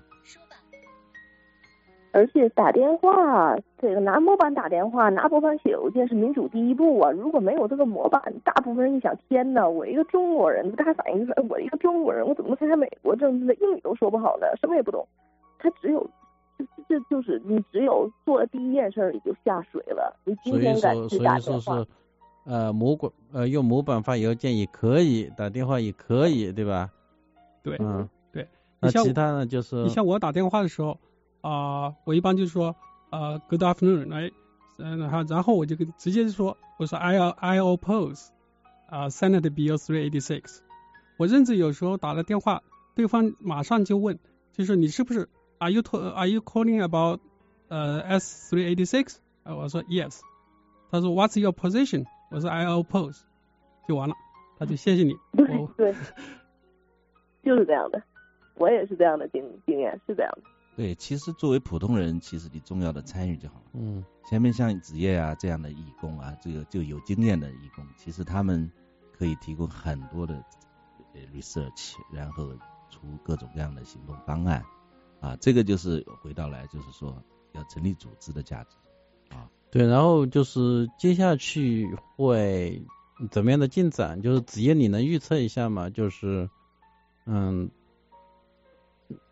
而且打电话，这个拿模板打电话，拿模板写邮件是民主第一步啊！如果没有这个模板，大部分人一想，天哪，我一个中国人，大家反应就是，我一个中国人，我怎么能参加美国政治呢？英语都说不好呢，什么也不懂。他只有，这这就是你只有做了第一件事，你就下水了。你今天敢去打电话， 所以说，所以说是呃模板呃用模板发邮件也可以，打电话也可以，对吧？ 对， 嗯， 对。 那其他呢就是， 你像我打电话的时候。啊、呃，我一般就是说，呃 ，Good afternoon， 来，嗯、呃，然后我就直接说，我说 I I oppose， 啊、呃、，Senate Bill three eighty-six。我甚至有时候打了电话，对方马上就问，就是你是不是 Are you Are you calling about 呃 S three eighty-six？ 啊，我说 Yes。他说 What's your position？ 我说 I oppose， 就完了，他就谢谢你。 对对，就是这样的，我也是这样的经经验，是这样的。 对，其实作为普通人，其实你重要的参与就好了。 嗯， 前面像职业啊这样的义工啊，这个就有经验的义工，其实他们可以提供很多的 research， 然后出各种各样的行动方案啊。这个就是回到来，就是说要成立组织的价值啊。 对，然后就是接下去会怎么样的进展？就是职业你能预测一下吗？就是嗯。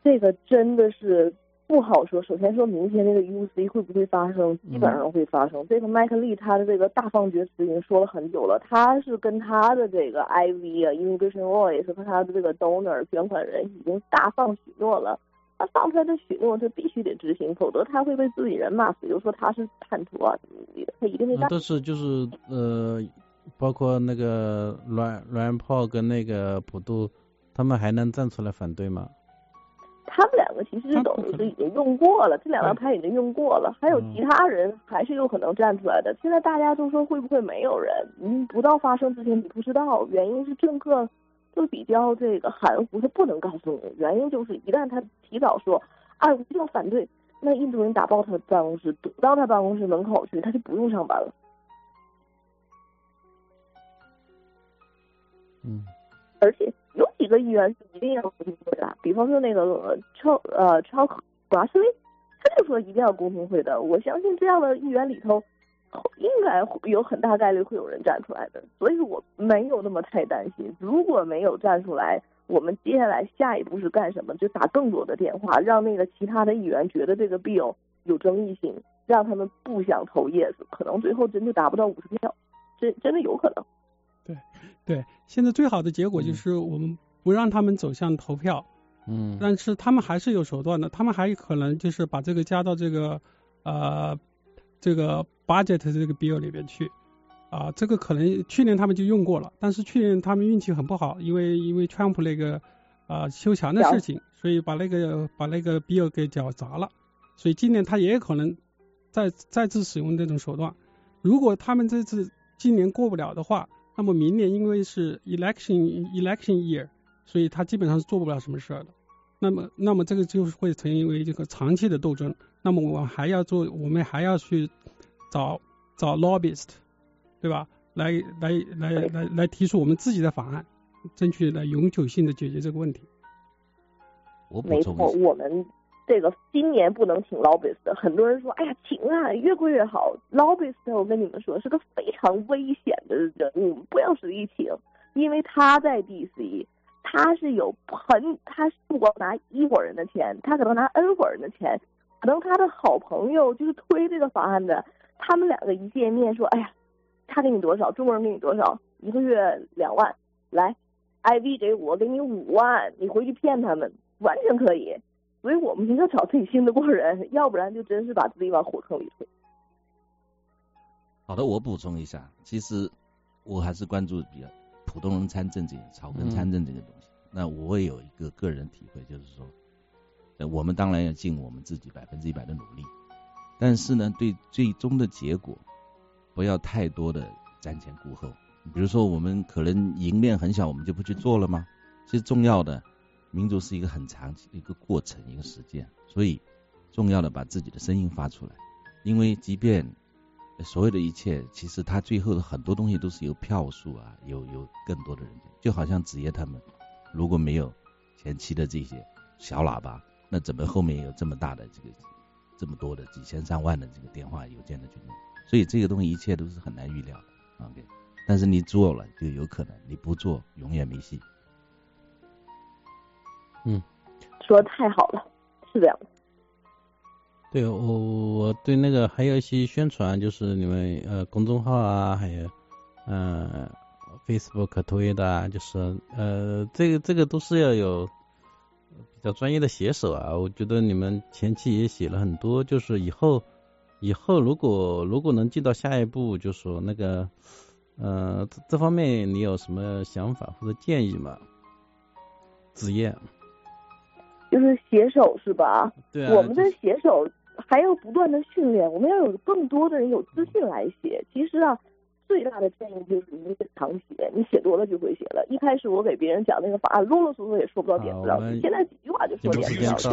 这个真的是不好说。首先说明天这个 U C 会不会发生，基本上会发生。嗯、这个麦克利他的这个大放厥词已经说了很久了，他是跟他的这个 I V 啊 Immigration Voice 和他的这个 donor 捐款人已经大放许诺了。他放出来的许诺就必须得执行，否则他会被自己人骂死，就说他是叛徒啊什么的，他一定会干。 但是就是呃，包括那个阮阮炮跟那个普渡，他们还能站出来反对吗？ 他们两个其实等于是已经用过了，这两张牌已经用过了，还有其他人还是有可能站出来的。现在大家都说会不会没有人？嗯，不到发生之前你不知道，原因是政客就比较这个含糊，他不能告诉你。原因就是一旦他提早说啊我就要反对，那印度人打爆他的办公室，堵到他办公室门口去，他就不用上班了。 嗯， 而且有几个议员是一定要公平会的，比方说那个超呃超华斯威，他就说一定要公平会的。我相信这样的议员里头，应该有很大概率会有人站出来的，所以我没有那么太担心。如果没有站出来，我们接下来下一步是干什么？就打更多的电话，让那个其他的议员觉得这个 bill 有争议性，让他们不想投 yes， 可能最后真就达不到五十票，真真的有可能。 对对，现在最好的结果就是我们不让他们走向投票， 嗯， 但是他们还是有手段的，他们还可能就是把这个加到这个呃这个 budget 这个 bill 里边去。啊，这个可能去年他们就用过了，但是去年他们运气很不好，因为因为川普那个啊修墙的事情，所以把那个把那个 bill 给搅砸了，所以今年他也可能再再次使用这种手段。如果他们这次今年过不了的话，那么明年因为是 election election year， 所以他基本上是做不了什么事的。那么那么这个就会成为这个长期的斗争。那么我还要做，我们还要去找找 lobbyist。对吧？来来来来来提出我们自己的法案，争取来永久性的解决这个问题。 我没错，我们这个今年不能请 lobbyist， 很多人说，哎呀，请啊，越贵越好。lobbyist， 我跟你们说是个非常危险的人物，不要随意请，因为他在 D C， 他是有很，他不光拿一伙人的钱，他可能拿 N 伙人的钱，可能他的好朋友就是推这个法案的，他们两个一见面说，哎呀。他给你多少？中国人给你多少？一个月两万，来 ，I V 给我给你五万，你回去骗他们，完全可以。所以我们应该找自己信得过人，要不然就真是把自己往火坑里推。 好的，我补充一下，其实我还是关注比较普通人参政这个草根参政这个东西。嗯、那我也有一个个人体会，就是说，我们当然要尽我们自己百分之一百的努力，但是呢，对最终的结果。不要太多的瞻前顾后，比如说我们可能赢面很小，我们就不去做了吗？其实重要的，民主是一个很长期的一个过程，一个实践，所以重要的把自己的声音发出来，因为即便所有的一切，其实它最后的很多东西都是由票数啊，有有更多的人，就好像子夜他们如果没有前期的这些小喇叭，那怎么后面有这么大的这个这么多的几千上万的这个电话邮件的去弄？所以这个东西一切都是很难预料的 ，OK。但是你做了就有可能，你不做永远没戏。 嗯， 说的太好了，是这样的。 对，我我对那个还有一些宣传，就是你们呃公众号啊，还有呃 Facebook 推的啊，就是呃这个这个都是要有比较专业的写手啊。我觉得你们前期也写了很多，就是以后。以后如果如果能进到下一步，就说那个呃这这方面你有什么想法或者建议吗？子夜， 就是写手是吧？ 对啊， 我们的写手还要不断的训练，我们要有更多的人有自信来写。其实啊，最大的建议就是你得常写，你写多了就会写了。一开始我给别人讲那个法案啰啰嗦嗦也说不到点子上，现在几句话就说点子上。